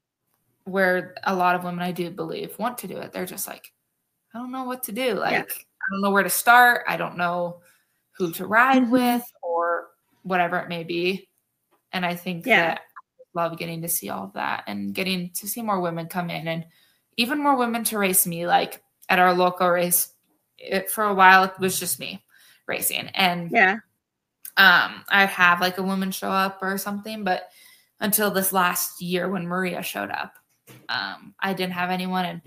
where a lot of women, I do believe, want to do it. They're just like, I don't know what to do. Like, Yeah. I don't know where to start. I don't know who to ride Mhm. with or whatever it may be. And I think Yeah. that I love getting to see all of that and getting to see more women come in and even more women to race me. Like at our local race, it, for a while, it was just me racing. And Yeah. um, I'd have like a woman show up or something. But until this last year when Maria showed up, um, I didn't have anyone. And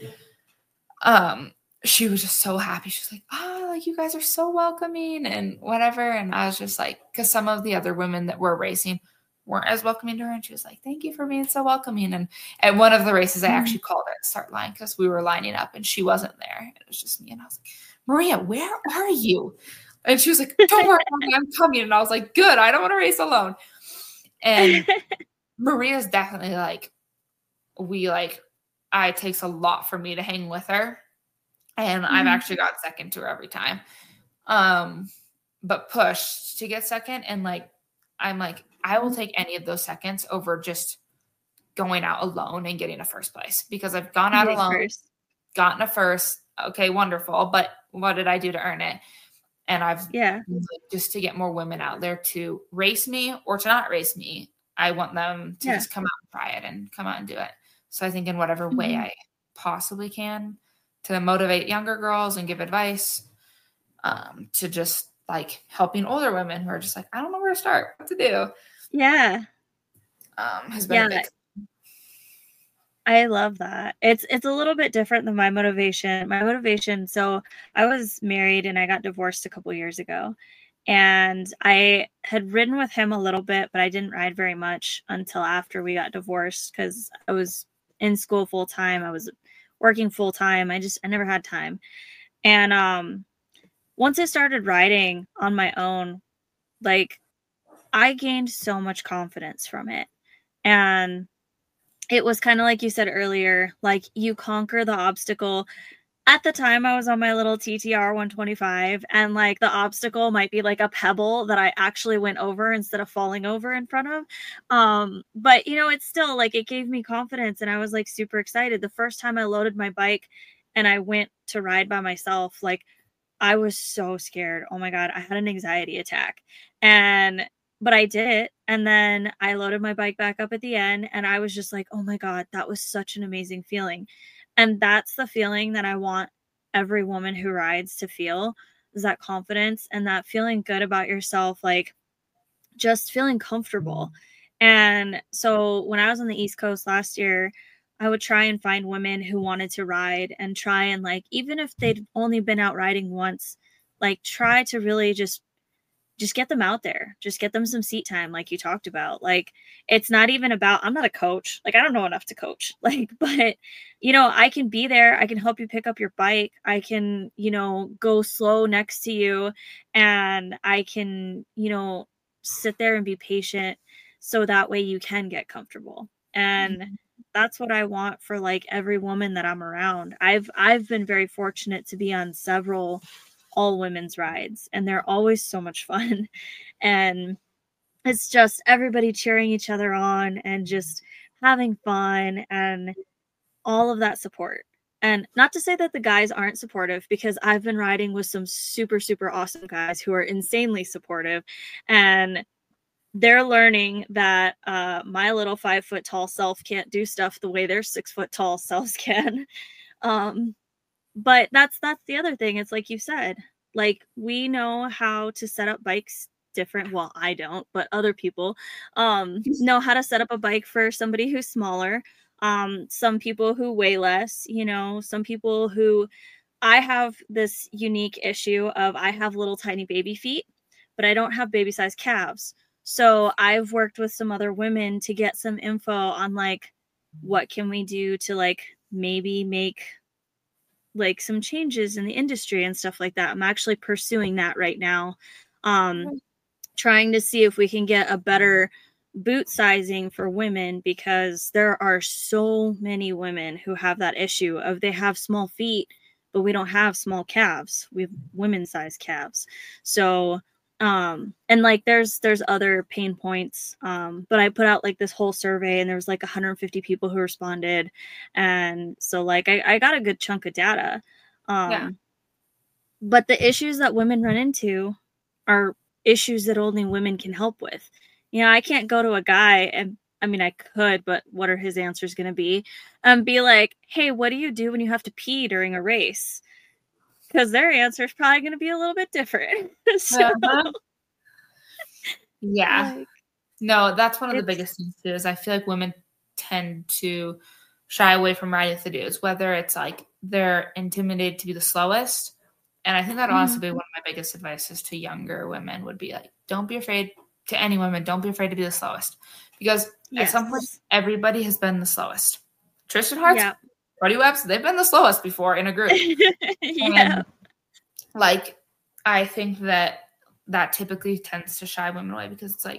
um, she was just so happy. She's like, oh, like you guys are so welcoming and whatever. And I was just like, because some of the other women that were racing weren't as welcoming to her. And she was like, thank you for being so welcoming. And at one of the races, I Mhm. actually called her at the start line because we were lining up and she wasn't there. It was just me. And I was like, Maria, where are you? And she was like, don't worry, I'm coming. And I was like, good. I don't want to race alone. And Maria's definitely like, we like, I, it takes a lot for me to hang with her. And mm-hmm. I've actually got second to her every time. Um, but push to get second. And like, I'm like, I will take any of those seconds over just going out alone and getting a first place, because I've gone out alone, first. gotten a first. Okay, wonderful. But what did I do to earn it? And I've yeah, just to get more women out there to race me or to not race me. I want them to yeah. just come out and try it and come out and do it. So I think in whatever mm-hmm. way I possibly can to motivate younger girls and give advice, um, to just like helping older women who are just like, I don't know where to start, what to do. Yeah. Um, has been yeah. a big I love that. It's it's a little bit different than my motivation. My motivation, so I was married and I got divorced a couple years ago. And I had ridden with him a little bit, but I didn't ride very much until after we got divorced, because I was in school full time. I was working full time. I just I never had time. And um once I started riding on my own, like I gained so much confidence from it. And it was kind of like you said earlier, like you conquer the obstacle. At the time I was on my little T T R one twenty-five, and like the obstacle might be like a pebble that I actually went over instead of falling over in front of. Um, but you know, it's still like, it gave me confidence and I was like super excited. The first time I loaded my bike and I went to ride by myself, like I was so scared. Oh my God, I had an anxiety attack. And But I did it. And then I loaded my bike back up at the end and I was just like, oh my God, that was such an amazing feeling. And that's the feeling that I want every woman who rides to feel, is that confidence and that feeling good about yourself, like just feeling comfortable. And so when I was on the East Coast last year, I would try and find women who wanted to ride and try and like, even if they'd only been out riding once, like try to really just just get them out there, just get them some seat time. Like you talked about, like, it's not even about, I'm not a coach. Like, I don't know enough to coach, like, but you know, I can be there. I can help you pick up your bike. I can, you know, go slow next to you, and I can, you know, sit there and be patient. So that way you can get comfortable. And mm-hmm. that's what I want for like every woman that I'm around. I've, I've been very fortunate to be on several all women's rides, and they're always so much fun. And it's just everybody cheering each other on and just having fun and all of that support. And not to say that the guys aren't supportive, because I've been riding with some super, super awesome guys who are insanely supportive, and they're learning that uh, my little five foot tall self can't do stuff the way their six foot tall selves can. Um, But that's that's the other thing. It's like you said, like we know how to set up bikes different. Well, I don't, but other people um, know how to set up a bike for somebody who's smaller. Um, some people who weigh less, you know, some people who, I have this unique issue of I have little tiny baby feet, but I don't have baby sized calves. So I've worked with some other women to get some info on like, what can we do to like maybe make like some changes in the industry and stuff like that. I'm actually pursuing that right now. Um, trying to see if we can get a better boot sizing for women, because there are so many women who have that issue of they have small feet, but we don't have small calves. We have women's size calves. So, um, and like there's, there's other pain points. Um, but I put out like this whole survey and there was like one hundred fifty people who responded. And so like, I, I got a good chunk of data. Um, yeah. But the issues that women run into are issues that only women can help with. You know, I can't go to a guy and, I mean, I could, but what are his answers going to be? Um, be like, hey, what do you do when you have to pee during a race? Because their answer is probably going to be a little bit different. so, uh-huh. Yeah. Like, no, that's one of the biggest things too, is I feel like women tend to shy away from riding with the dudes, whether it's like they're intimidated to be the slowest. And I think that mm-hmm. honestly be one of my biggest advices to younger women would be like, don't be afraid to any women. Don't be afraid to be the slowest, because yes. at some point everybody has been the slowest. Tristan Hartz, yeah. Brody Webbs, they've been the slowest before in a group. yeah. And, like, I think that that typically tends to shy women away, because it's like,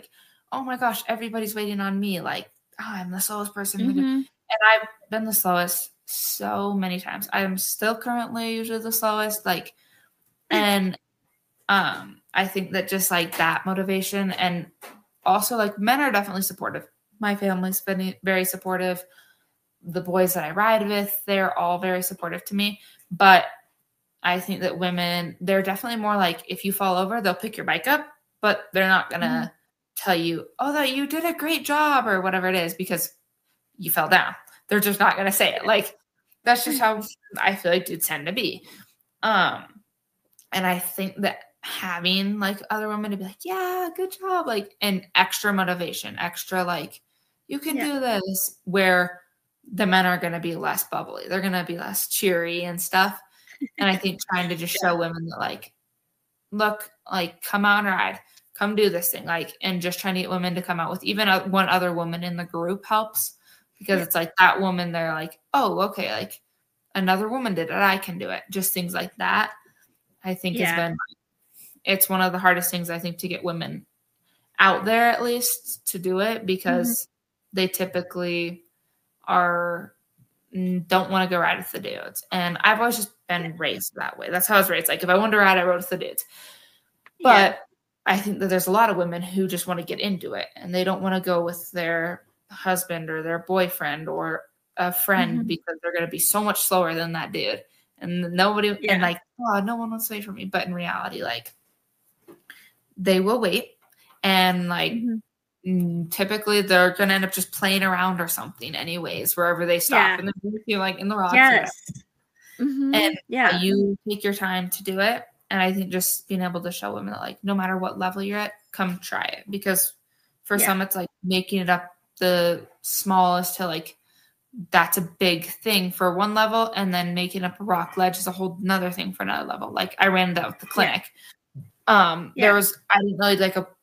oh my gosh, everybody's waiting on me. Like, oh, I'm the slowest person. Mm-hmm. And I've been the slowest so many times. I'm still currently usually the slowest. Like, and um, I think that just like that motivation, and also like men are definitely supportive. My family's been very supportive. The boys that I ride with, they're all very supportive to me. But I think that women, they're definitely more like, if you fall over, they'll pick your bike up, but they're not going to mm-hmm. tell you, oh, that you did a great job or whatever it is because you fell down. They're just not going to say it. Like, that's just how I feel like dudes tend to be. Um, and I think that having like other women to be like, yeah, good job. Like, and extra motivation, extra like, you can yeah. do this, where the men are going to be less bubbly. They're going to be less cheery and stuff. And I think trying to just show women that like, look, like come out and ride, come do this thing. Like, and just trying to get women to come out with even a, one other woman in the group helps, because yeah. it's like that woman, they're like, oh, okay. Like another woman did it. I can do it. Just things like that. I think yeah. has been, it's one of the hardest things I think to get women out there at least to do it, because mm-hmm. they typically are don't want to go ride with the dudes. And I've always just been raised that way. That's how I was raised. Like if I wanted to ride, I rode with the dudes. But yeah. I think that there's a lot of women who just want to get into it and they don't want to go with their husband or their boyfriend or a friend mm-hmm. because they're going to be so much slower than that dude. And nobody, yeah. and like, oh, no one wants to wait for me. But in reality, like they will wait. And like, mm-hmm. typically they're going to end up just playing around or something anyways, wherever they stop. Yeah. And then you like in the rocks. Yes. Mm-hmm. And yeah. you take your time to do it. And I think just being able to show women that like, no matter what level you're at, come try it. Because for yeah. some, it's like making it up the smallest to like, that's a big thing for one level. And then making up a rock ledge is a whole another thing for another level. Like I ran that with the clinic. Yeah. Um, yeah. There was, I didn't really like a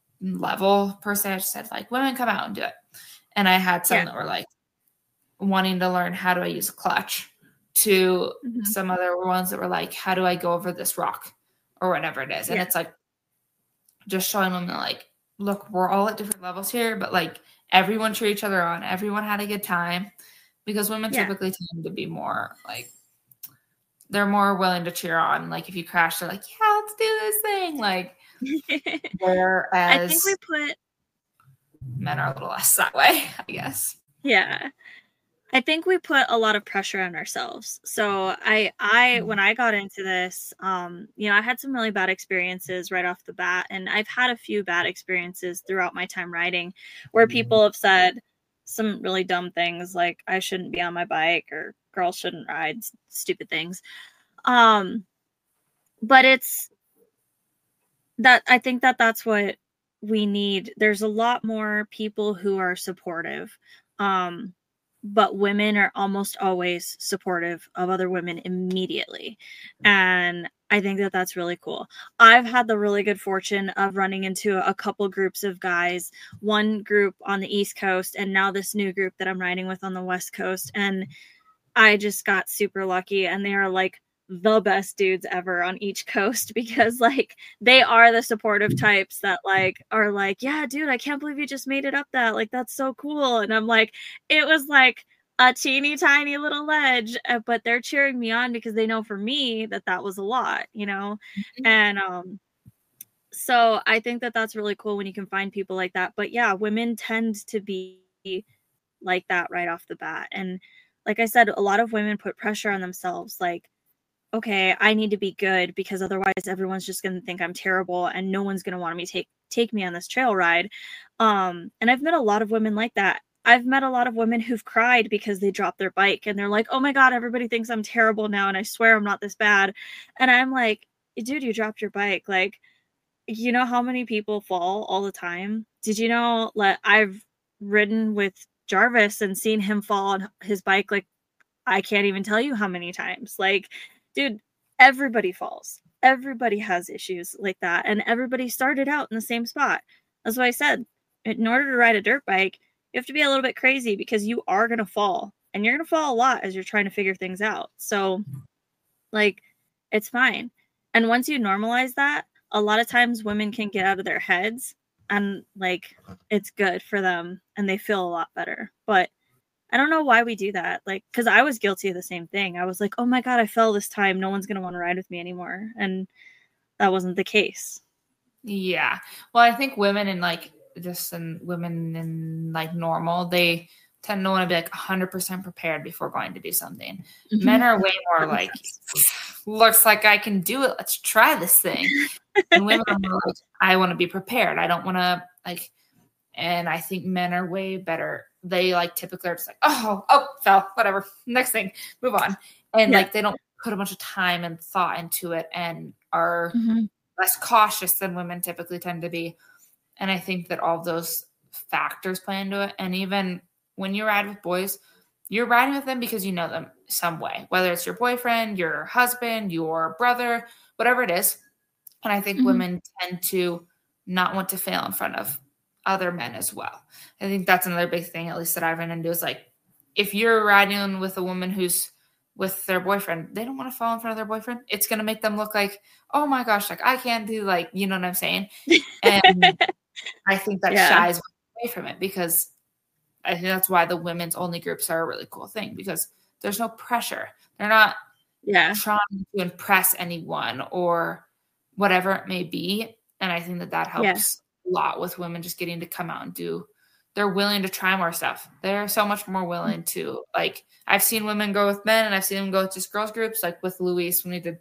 level per se. I just said like, women come out and do it. And I had some yeah. that were like wanting to learn, how do I use a clutch? To mm-hmm. some other ones that were like, how do I go over this rock or whatever it is? And yeah. it's like just showing them that like, look, we're all at different levels here, but like everyone cheer each other on. Everyone had a good time, because women yeah. typically tend to be more like, they're more willing to cheer on. Like if you crash, they're like, yeah, let's do this thing. Like, whereas I think we put men are a little less that way, I guess. Yeah. I think we put a lot of pressure on ourselves. So I, I, when I got into this, um, you know, I had some really bad experiences right off the bat, and I've had a few bad experiences throughout my time riding where people have said some really dumb things like I shouldn't be on my bike or girls shouldn't ride, stupid things. Um, but it's that, I think that that's what we need. There's a lot more people who are supportive. Um, But women are almost always supportive of other women immediately. And I think that that's really cool. I've had the really good fortune of running into a couple groups of guys, one group on the East Coast, and now this new group that I'm riding with on the West Coast. And I just got super lucky. And they are like the best dudes ever on each coast, because like they are the supportive types that like are like, yeah, dude, I can't believe you just made it up that, like, that's so cool. And I'm like, it was like a teeny tiny little ledge, but they're cheering me on because they know for me that that was a lot, you know? Mm-hmm. And um so I think that that's really cool when you can find people like that. But yeah, women tend to be like that right off the bat. And like I said, a lot of women put pressure on themselves, like, okay, I need to be good because otherwise everyone's just going to think I'm terrible and no one's going to want me to take, take me on this trail ride. Um, and I've met a lot of women like that. I've met a lot of women who've cried because they dropped their bike and they're like, oh my God, everybody thinks I'm terrible now. And I swear I'm not this bad. And I'm like, dude, you dropped your bike. Like, you know how many people fall all the time? Did you know, like, I've ridden with Jarvis and seen him fall on his bike. Like, I can't even tell you how many times. Like, dude, everybody falls. Everybody has issues like that. And everybody started out in the same spot. That's why I said, in order to ride a dirt bike, you have to be a little bit crazy because you are going to fall. And you're going to fall a lot as you're trying to figure things out. So, like, it's fine. And once you normalize that, a lot of times women can get out of their heads and like it's good for them and they feel a lot better. But I don't know why we do that. Like, because I was guilty of the same thing. I was like, oh my God, I fell this time. No one's going to want to ride with me anymore. And that wasn't the case. Yeah. Well, I think women and like just in women in like normal, they tend to want to be like one hundred percent prepared before going to do something. Mm-hmm. Men are way more like, looks like I can do it. Let's try this thing. And women are more like, I want to be prepared. I don't want to like, and I think men are way better. They like typically are just like, oh, oh, fell, whatever. Next thing, move on. And yeah. like they don't put a bunch of time and thought into it and are mm-hmm. less cautious than women typically tend to be. And I think that all those factors play into it. And even when you ride with boys, you're riding with them because you know them some way, whether it's your boyfriend, your husband, your brother, whatever it is. And I think mm-hmm. women tend to not want to fail in front of other men as well. I think that's another big thing, at least that I've run into, is like, if you're riding with a woman who's with their boyfriend, they don't want to fall in front of their boyfriend. It's going to make them look like, oh my gosh, like I can't do like, you know what I'm saying? And I think that yeah. shies away from it, because I think that's why the women's only groups are a really cool thing, because there's no pressure. They're not yeah. trying to impress anyone or whatever it may be. And I think that that helps yeah. a lot with women just getting to come out and do, they're willing to try more stuff. They're so much more willing to, like, I've seen women go with men and I've seen them go with just girls groups, like with Luis when we did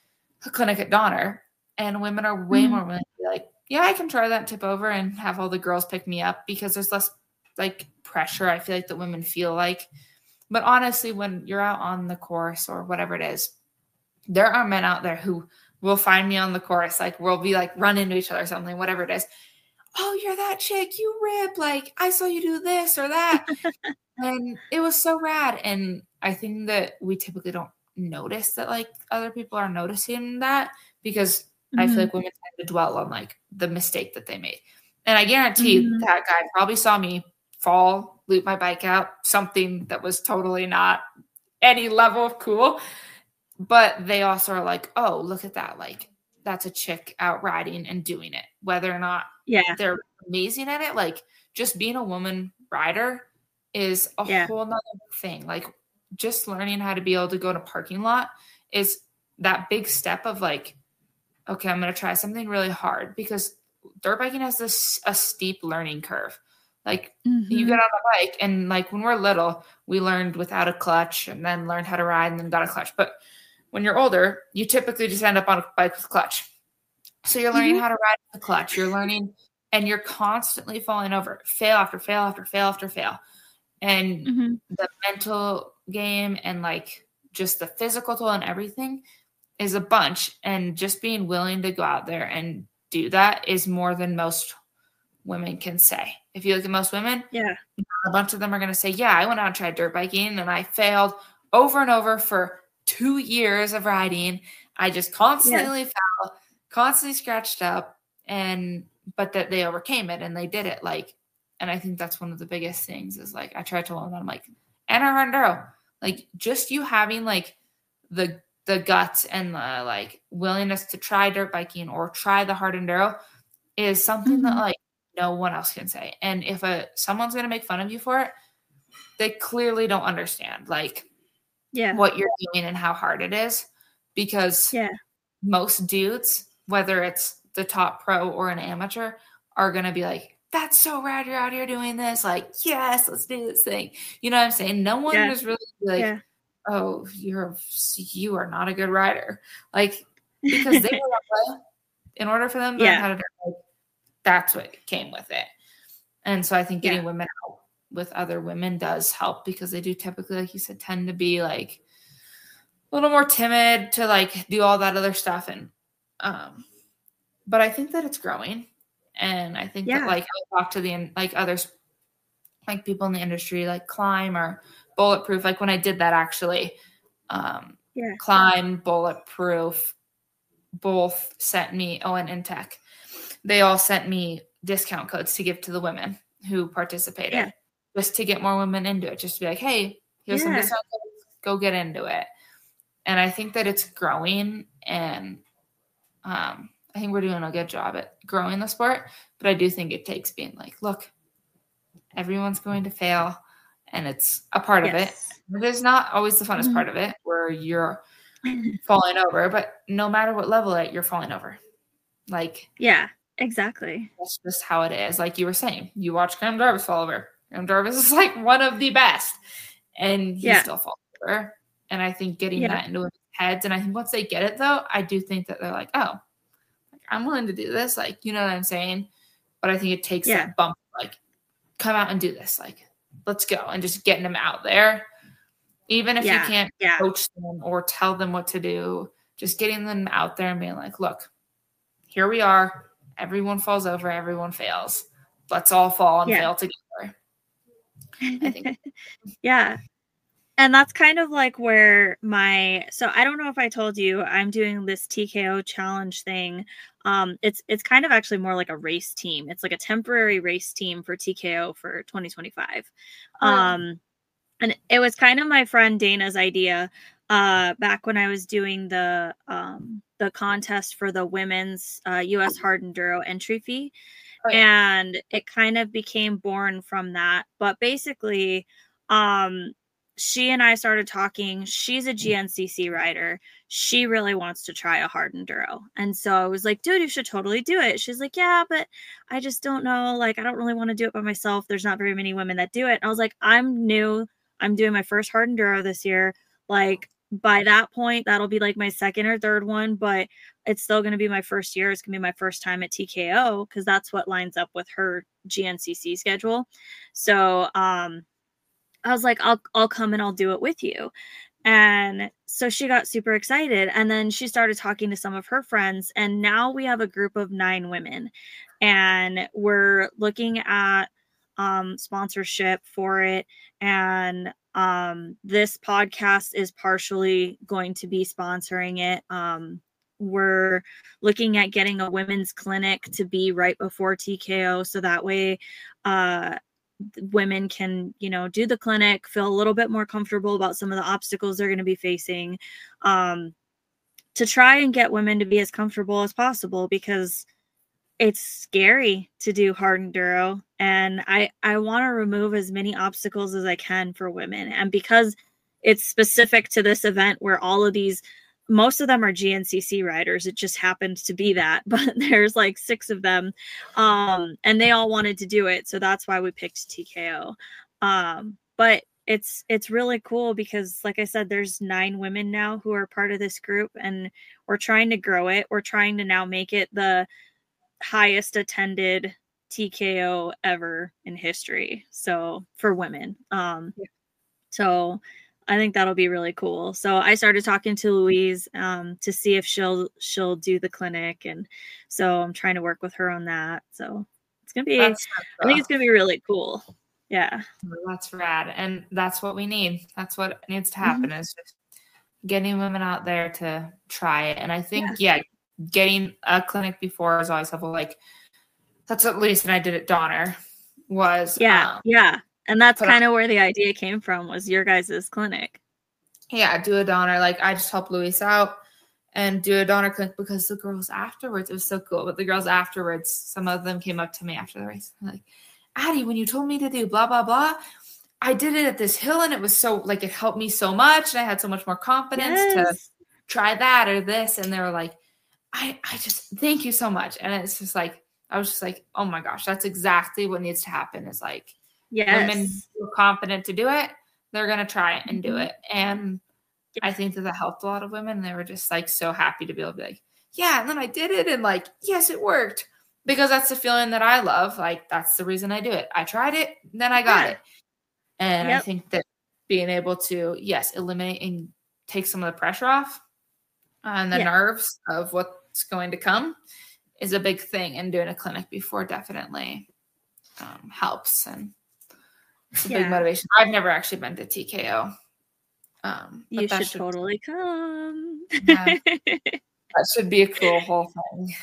a clinic at Donner, and women are way mm-hmm. more willing to be like, yeah, I can try that, tip over and have all the girls pick me up, because there's less like pressure, I feel like, that women feel like. But honestly, when you're out on the course or whatever it is, there are men out there who will find me on the course, like we'll be like run into each other or something, whatever it is. Oh, you're that chick, you rip, like I saw you do this or that. And it was so rad. And I think that we typically don't notice that like other people are noticing that, because mm-hmm. I feel like women tend to dwell on like the mistake that they made. And I guarantee mm-hmm. that guy probably saw me fall, loop my bike out, something that was totally not any level of cool. But they also are like, oh, look at that. Like, that's a chick out riding and doing it. Whether or not yeah. they're amazing at it, like just being a woman rider is a yeah. whole nother thing. Like just learning how to be able to go to a parking lot is that big step of like, okay, I'm going to try something really hard, because dirt biking has this a steep learning curve. Like mm-hmm. you get on the bike and like when we're little, we learned without a clutch and then learned how to ride and then got a clutch. But when you're older, you typically just end up on a bike with a clutch. So you're learning mm-hmm. how to ride with the clutch. You're learning, and you're constantly falling over, fail after fail after fail after fail. And mm-hmm. the mental game and like just the physical toll and everything is a bunch. And just being willing to go out there and do that is more than most women can say. If you look at most women, yeah, a bunch of them are going to say, yeah, I went out and tried dirt biking and I failed over and over for two years of riding. I just constantly yeah. fell, constantly scratched up, and but that they overcame it and they did it. Like, and I think that's one of the biggest things is like, I try to tell them, I'm like, enter enduro, like just you having like the the guts and the like willingness to try dirt biking or try the hard enduro is something mm-hmm. that like no one else can say. And if a someone's going to make fun of you for it, they clearly don't understand like yeah. what you're doing and how hard it is, because yeah. most dudes, whether it's the top pro or an amateur, are going to be like, that's so rad, you're out here doing this. Like, yes, let's do this thing. You know what I'm saying? No one yeah. is really like, yeah. oh, you're, you are not a good rider. Like, because they were in order for them to yeah. learn how to do it, that's what came with it. And so I think getting yeah. women out with other women does help, because they do typically, like you said, tend to be like a little more timid to like do all that other stuff. And, um, but I think that it's growing. And I think yeah. that like I talk to the, like others, like people in the industry, like Climb or Bulletproof. Like when I did that actually, um, yeah. Climb, Bulletproof, both sent me, oh, and Intech, they all sent me discount codes to give to the women who participated. Yeah. Just to get more women into it, just to be like, hey, here's yeah. some discount codes, go get into it. And I think that it's growing, and um, I think we're doing a good job at growing the sport, but I do think it takes being like, look, everyone's going to fail, and it's a part yes. of it. It is not always the funnest mm-hmm. part of it where you're falling over, but no matter what level it, you're falling over. Like, yeah, exactly. That's just how it is. Like you were saying, you watch Graham Jarvis fall over. Graham Jarvis is like one of the best, and he yeah. still falls over. And I think getting yeah. that into women's heads, and I think once they get it, though, I do think that they're like, oh, like, I'm willing to do this. Like, you know what I'm saying? But I think it takes yeah. that bump, like, come out and do this. Like, let's go. And just getting them out there. Even if yeah. you can't yeah. coach them or tell them what to do, just getting them out there and being like, look, here we are. Everyone falls over. Everyone fails. Let's all fall and yeah. fail together. I think. yeah. And that's kind of like where my, so I don't know if I told you, I'm doing this T K O challenge thing. Um, it's, it's kind of actually more like a race team. It's like a temporary race team for T K O for twenty twenty-five. Um, um and it was kind of my friend Dana's idea, uh, back when I was doing the, um, the contest for the women's, uh, U S Hard Enduro entry fee. Oh, yeah. And it kind of became born from that. But basically, um, she and I started talking. She's a G N C C rider. She really wants to try a hard enduro. And so I was like, dude, you should totally do it. She's like, yeah, but I just don't know. Like, I don't really want to do it by myself. There's not very many women that do it. And I was like, I'm new. I'm doing my first hard enduro this year. Like, by that point, that'll be like my second or third one, but it's still going to be my first year. It's going to be my first time at T K O because that's what lines up with her G N C C schedule. So, um, I was like, I'll, I'll come and I'll do it with you. And so she got super excited. And then she started talking to some of her friends. And now we have a group of nine women. And we're looking at um, sponsorship for it. And um, this podcast is partially going to be sponsoring it. Um, we're looking at getting a women's clinic to be right before T K O. So that way, uh, women can, you know, do the clinic, feel a little bit more comfortable about some of the obstacles they're going to be facing, um, to try and get women to be as comfortable as possible because it's scary to do hard enduro. And I, I want to remove as many obstacles as I can for women. And because it's specific to this event where all of these, most of them are G N C C riders. It just happened to be that, but there's like six of them. Um, and they all wanted to do it. So that's why we picked T K O. Um, but it's, it's really cool because like I said, there's nine women now who are part of this group and we're trying to grow it. We're trying to now make it the highest attended T K O ever in history. So for women. Um, yeah. So I think that'll be really cool. So I started talking to Louise um, to see if she'll she'll do the clinic, and so I'm trying to work with her on that. So it's gonna be. That's I think it's gonna be really cool. Yeah, that's rad, and that's what we need. That's what needs to happen mm-hmm. is just getting women out there to try it. And I think yeah, yeah getting a clinic before is always helpful. Like that's what Lisa and I did at Donner. Was yeah, um, yeah. And that's kind of where the idea came from was your guys' clinic. Yeah, do a Donner. Like I just helped Luis out and do a Donner clinic because the girls afterwards, it was so cool. But the girls afterwards, some of them came up to me after the race. Like, Addie, when you told me to do blah, blah, blah, I did it at this hill and it was so like, it helped me so much. And I had so much more confidence yes. to try that or this. And they were like, I, I just, thank you so much. And it's just like, I was just like, oh my gosh, that's exactly what needs to happen is like, yes. women feel confident to do it, they're going to try it and do it. And yeah. I think that that helped a lot of women. They were just like so happy to be able to be like, yeah, and then I did it. And like, yes, it worked. Because that's the feeling that I love. Like, that's the reason I do it. I tried it, then I got yeah. it. And yep. I think that being able to, yes, eliminate and take some of the pressure off and the yeah. nerves of what's going to come is a big thing. And doing a clinic before definitely um, helps. And it's a yeah. big motivation. I've never actually been to T K O. Um, you should, should totally come. Yeah, that should be a cool whole thing.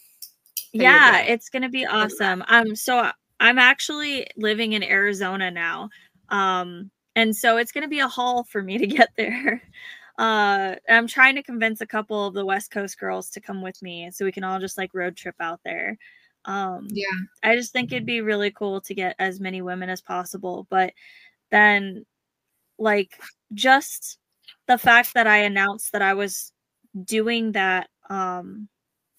Yeah, it's going to be awesome. Um, so I'm actually living in Arizona now. Um, and so it's going to be a haul for me to get there. uh, I'm trying to convince a couple of the West Coast girls to come with me so we can all just like road trip out there. Um, Yeah. I just think it'd be really cool to get as many women as possible. But then, like, just the fact that I announced that I was doing that, um,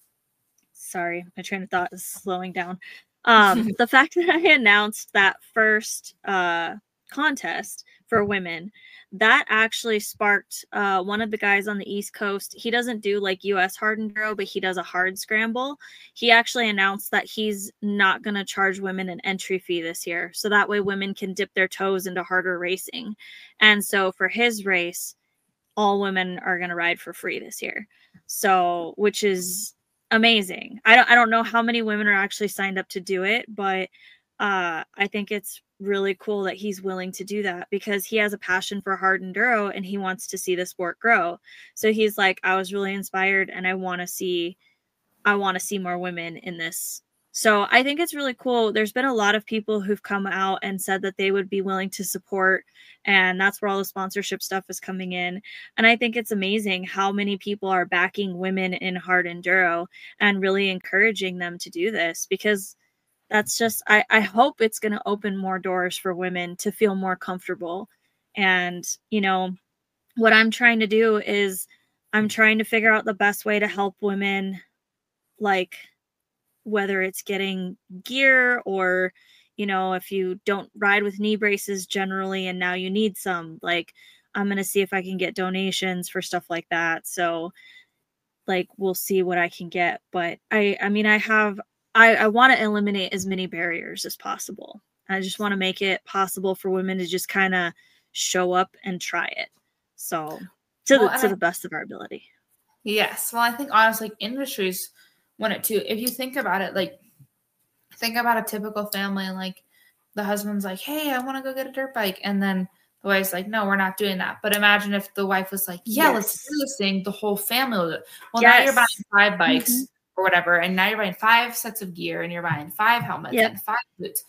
sorry, my train of thought is slowing down. Um, the fact that I announced that first uh, contest for women, that actually sparked uh, one of the guys on the East Coast. He doesn't do like U S hard enduro, but he does a hard scramble. He actually announced that he's not going to charge women an entry fee this year. So that way women can dip their toes into harder racing. And so for his race, all women are going to ride for free this year. So, which is amazing. I don't I don't know how many women are actually signed up to do it, but uh I think it's really cool that he's willing to do that because he has a passion for hard enduro and he wants to see the sport grow. So he's like, I was really inspired and I want to see I want to see more women in this. So I think it's really cool. There's been a lot of people who've come out and said that they would be willing to support, and that's where all the sponsorship stuff is coming in. And I think it's amazing how many people are backing women in hard enduro and really encouraging them to do this because that's just, I, I hope it's going to open more doors for women to feel more comfortable. And, you know, what I'm trying to do is I'm trying to figure out the best way to help women, like, whether it's getting gear or, you know, if you don't ride with knee braces generally and now you need some, like, I'm going to see if I can get donations for stuff like that. So like, we'll see what I can get. But I, I mean, I have, I, I want to eliminate as many barriers as possible. I just want to make it possible for women to just kind of show up and try it. So to, Well, the, to I, the best of our ability. Yes. Well, I think honestly, like, industries want it too. If you think about it, like, think about a typical family and like the husband's like, hey, I want to go get a dirt bike. And then the wife's like, no, we're not doing that. But imagine if the wife was like, yeah, Yes. let's do this thing. The whole family will do it. Well, Yes. now you're buying five bikes Mhm. or whatever. And now you're buying five sets of gear and you're buying five helmets Yep. and five boots.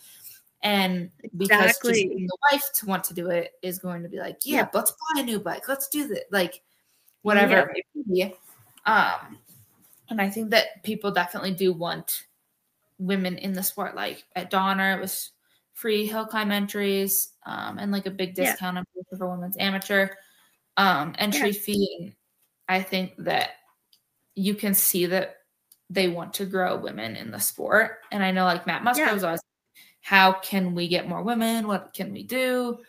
And because Exactly. just getting the wife to want to do it is going to be like, yeah, Yep. let's buy a new bike. Let's do that. Like, whatever Yep. it may be. Um, and I think that people definitely do want women in the sport. Like at Donner, it was free hill climb entries, um, and like a big Yeah. discount for women's amateur um, entry Yeah. fee. And I think that you can see that they want to grow women in the sport. And I know like Matt Musgrove Yeah. was always, how can we get more women? What can we do?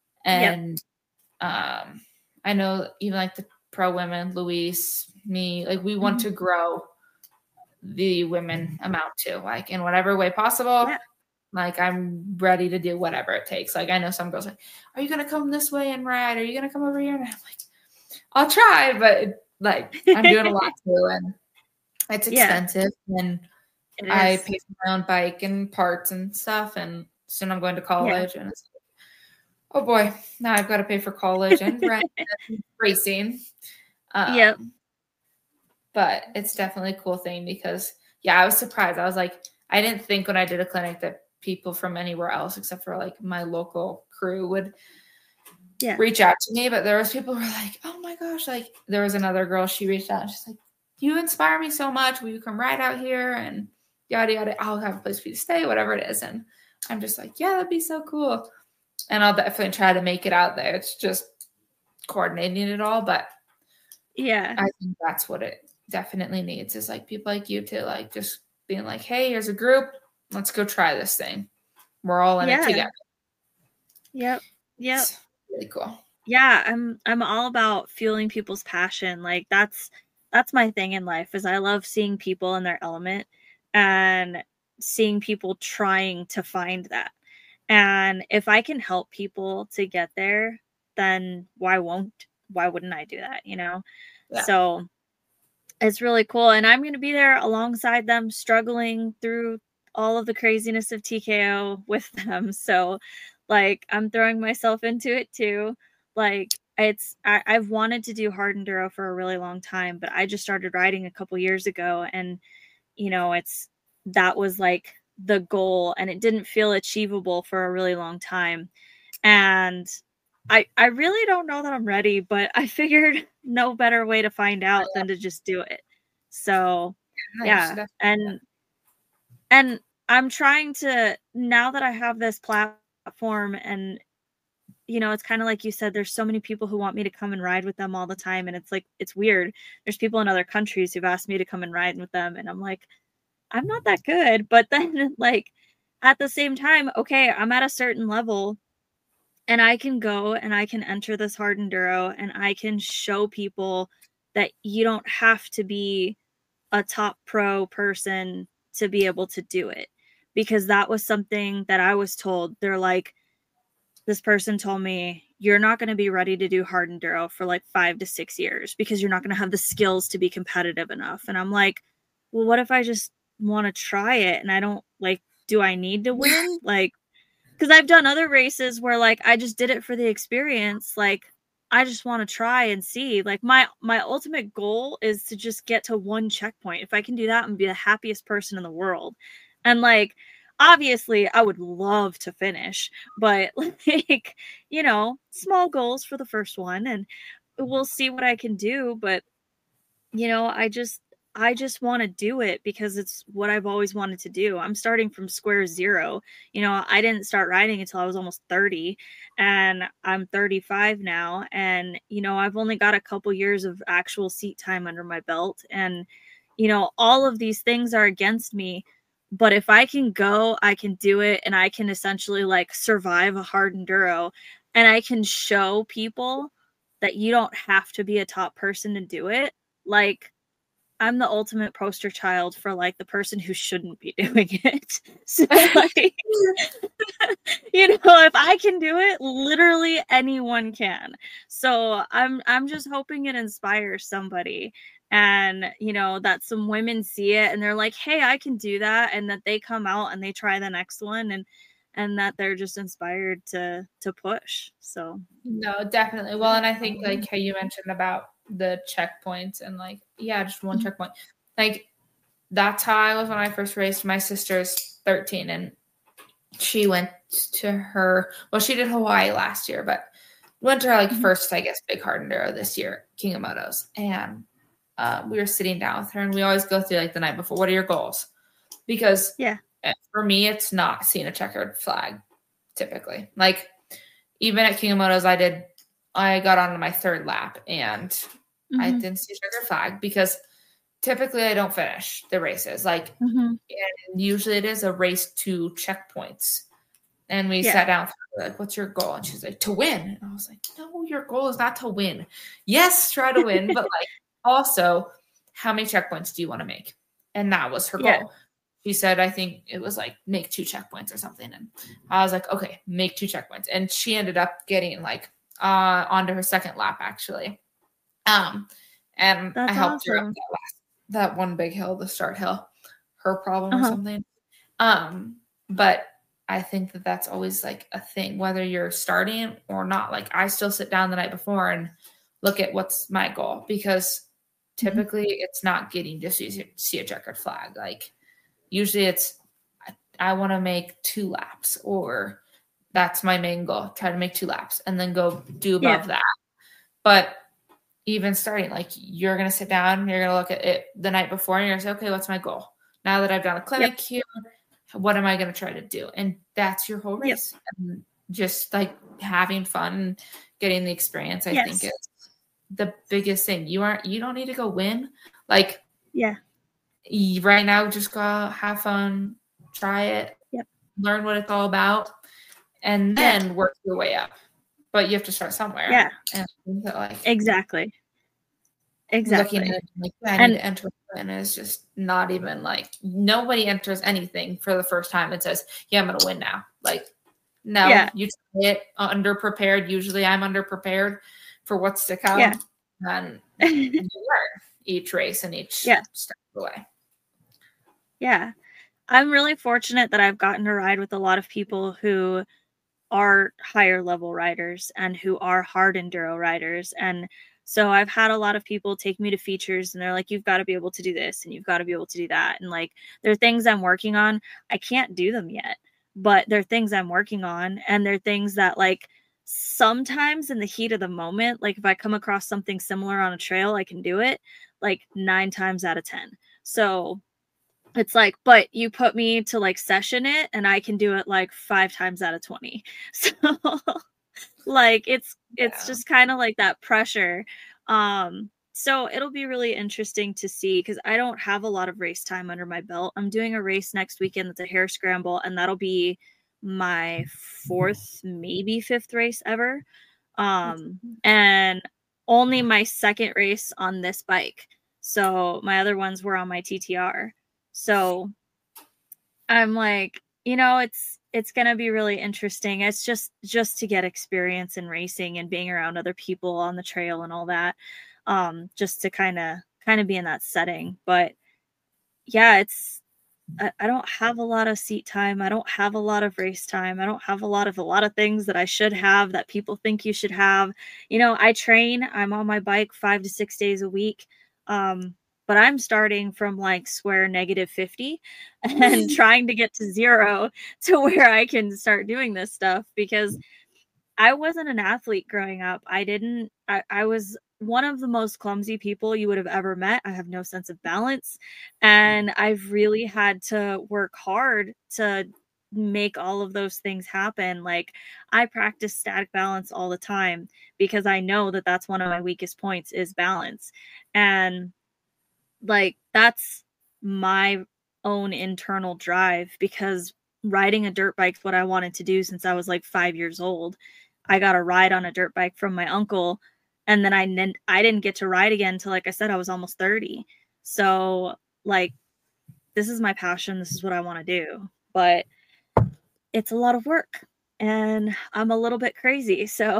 And yep. um, I know even like the pro women, Luis, me, like we want mm-hmm. to grow the women amount too, like in whatever way possible. Yeah. Like I'm ready to do whatever it takes. Like I know some girls like, are you gonna come this way and ride? Are you gonna come over here? And I'm like, I'll try, but like I'm doing a lot too, and it's expensive. Yeah. And it I pay for my own bike and parts and stuff. And soon I'm going to college, yeah. and it's like, oh boy, now I've got to pay for college and rent and racing. Um, yep. But it's definitely a cool thing because, yeah, I was surprised. I was like, I didn't think when I did a clinic that people from anywhere else except for like my local crew would yeah. reach out to me. But there was people who were like, oh my gosh, like there was another girl, she reached out and she's like, you inspire me so much. Will you come ride out here? And yada, yada. I'll have a place for you to stay, whatever it is. And I'm just like, yeah, that'd be so cool. And I'll definitely try to make it out there. It's just coordinating it all. But yeah, I think that's what it definitely needs is like people like you too, like just being like, hey, here's a group. Let's go try this thing. We're all in yeah. it together. Yep. Yep. It's really cool. Yeah, I'm I'm all about fueling people's passion. Like that's that's my thing in life is I love seeing people in their element and seeing people trying to find that. And if I can help people to get there, then why won't why wouldn't I do that, you know? Yeah. So it's really cool. And I'm going to be there alongside them, struggling through all of the craziness of T K O with them. So like, I'm throwing myself into it too. Like it's, I, I've wanted to do hard enduro for a really long time, but I just started riding a couple years ago. And, you know, it's, that was like the goal and it didn't feel achievable for a really long time. And I, I really don't know that I'm ready, but I figured no better way to find out than to just do it. So No, you should yeah. definitely do And and I'm trying to, now that I have this platform, and you know, it's kind of like you said, there's so many people who want me to come and ride with them all the time. And it's like, it's weird. There's people in other countries who've asked me to come and ride with them. And I'm like, I'm not that good. But then, like, at the same time, okay, I'm at a certain level and I can go and I can enter this hard enduro and I can show people that you don't have to be a top pro person to be able to do it. Because that was something that I was told. They're like, this person told me, you're not going to be ready to do hard enduro for like five to six years because you're not going to have the skills to be competitive enough. And I'm like, well, what if I just want to try it and I don't like, do I need to win? Like, because I've done other races where like I just did it for the experience. Like, I just want to try and see. Like, my my ultimate goal is to just get to one checkpoint. If I can do that, I'm be the happiest person in the world. And like, obviously I would love to finish, but like, you know, small goals for the first one, and we'll see what I can do. But you know, I just I just want to do it because it's what I've always wanted to do. I'm starting from square zero. You know, I didn't start riding until I was almost thirty, and I'm thirty-five now. And, you know, I've only got a couple years of actual seat time under my belt. And, you know, all of these things are against me. But if I can go, I can do it. And I can essentially like survive a hard enduro, and I can show people that you don't have to be a top person to do it. Like, I'm the ultimate poster child for like the person who shouldn't be doing it. So like, you know, if I can do it, literally anyone can. So I'm I'm just hoping it inspires somebody, and you know, that some women see it and they're like, hey, I can do that, and that they come out and they try the next one, and and that they're just inspired to to push. So No, definitely. Well, and I think like how you mentioned about the checkpoints and like, yeah, just one Mhm. checkpoint. Like, that's how I was when I first raced. My sister's thirteen and she went to her, well, she did Hawaii last year, but went to her like Mhm. first, I guess, big hard enduro this year, King of Motos. And uh, we were sitting down with her, and we always go through like the night before, what are your goals? Because yeah. for me, it's not seeing a checkered flag typically. Like, even at King of Motos, I did, I got on my third lap and mm-hmm. I didn't see a checkered flag because typically I don't finish the races. Like, mm-hmm. and usually it is a race to checkpoints. And we yeah. sat down, like, what's your goal? And she's like, to win. And I was like, no, your goal is not to win. Yes, try to win, but like, also, how many checkpoints do you want to make? And that was her yeah. goal. She said, I think it was like make two checkpoints or something. And I was like, okay, make two checkpoints. And she ended up getting like uh, onto her second lap, actually. Um, and That's I helped awesome. her up that last, that one big hill, the start hill, her problem uh-huh. or something. Um, but I think that that's always like a thing, whether you're starting or not. Like, I still sit down the night before and look at what's my goal, because typically mm-hmm. it's not getting to see, see a checkered flag. Like, usually it's, I, I want to make two laps, or that's my main goal. Try to make two laps and then go do above yeah. that. But even starting, like, you're going to sit down, you're going to look at it the night before, and you're going to say, okay, what's my goal? Now that I've done a clinic yep. here, what am I going to try to do? And that's your whole race. Yep. And just like having fun and getting the experience, I yes. think is the biggest thing. You aren't, you don't need to go win. Like, yeah. right now, just go have fun, try it, yep. learn what it's all about, and then yeah. work your way up. But you have to start somewhere. Yeah. And that, like, exactly. Exactly. Looking at it, like, I and need to enter, and it's just not even like, nobody enters anything for the first time and says, yeah, I'm going to win now. Like, no, yeah. you try it underprepared. Usually I'm underprepared for what's to come. Yeah. And you learn each race and each yeah. step of the way. Yeah. I'm really fortunate that I've gotten to ride with a lot of people who are higher level riders and who are hard enduro riders. And so I've had a lot of people take me to features and they're like, you've got to be able to do this and you've got to be able to do that. And like, there are things I'm working on. I can't do them yet, but there are things I'm working on. And there are things that like sometimes in the heat of the moment, like if I come across something similar on a trail, I can do it like nine times out of ten. So it's like, but you put me to like session it and I can do it like five times out of twenty. So like it's it's Yeah. just kind of like that pressure. Um so it'll be really interesting to see because I don't have a lot of race time under my belt. I'm doing a race next weekend that's a hare scramble, and that'll be my fourth, maybe fifth race ever. Um and only my second race on this bike. So my other ones were on my T T R. So I'm like, you know, it's it's going to be really interesting. It's just just to get experience in racing and being around other people on the trail and all that. Um just to kind of kind of be in that setting. But yeah, it's I, I don't have a lot of seat time. I don't have a lot of race time. I don't have a lot of a lot of things that I should have that people think you should have. You know, I train. I'm on my bike five to six days a week. Um, but I'm starting from like square negative fifty and trying to get to zero to where I can start doing this stuff because I wasn't an athlete growing up. I didn't, I, I was one of the most clumsy people you would have ever met. I have no sense of balance. And I've really had to work hard to make all of those things happen. Like I practice static balance all the time because I know that that's one of my weakest points is balance. And like that's my own internal drive because riding a dirt bike is what I wanted to do since I was like five years old. I got a ride on a dirt bike from my uncle, and then I n- I didn't get to ride again until, like I said, I was almost thirty. So like this is my passion. This is what I want to do. But it's a lot of work and I'm a little bit crazy. So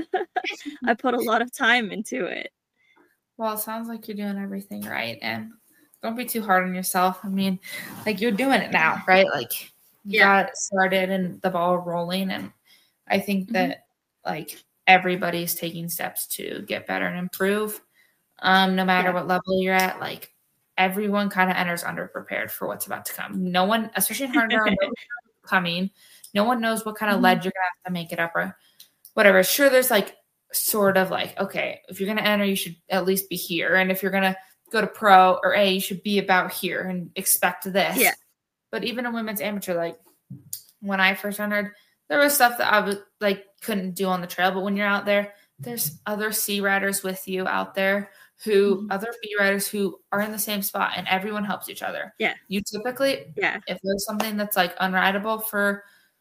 I put a lot of time into it. Well, it sounds like you're doing everything right, and don't be too hard on yourself. I mean, like you're doing it now, right? Like you Yeah. got it started and the ball rolling, and I think Mhm. that like everybody's taking steps to get better and improve. Um, no matter Yeah. what level you're at, like everyone kind of enters underprepared for what's about to come. No one, especially in hard ground, no one knows what's coming. No one knows what kind of Mhm. ledge you're gonna have to make it up or whatever. Sure, there's like sort of like, okay, if you're gonna enter, you should at least be here. And if you're gonna go to pro or A, you should be about here and expect this. Yeah. But even in women's amateur, like when I first entered, there was stuff that I would like couldn't do on the trail. But when you're out there, there's other C riders with you out there who Mhm. other B riders who are in the same spot, and everyone helps each other. Yeah. You typically, Yeah. if there's something that's like unrideable for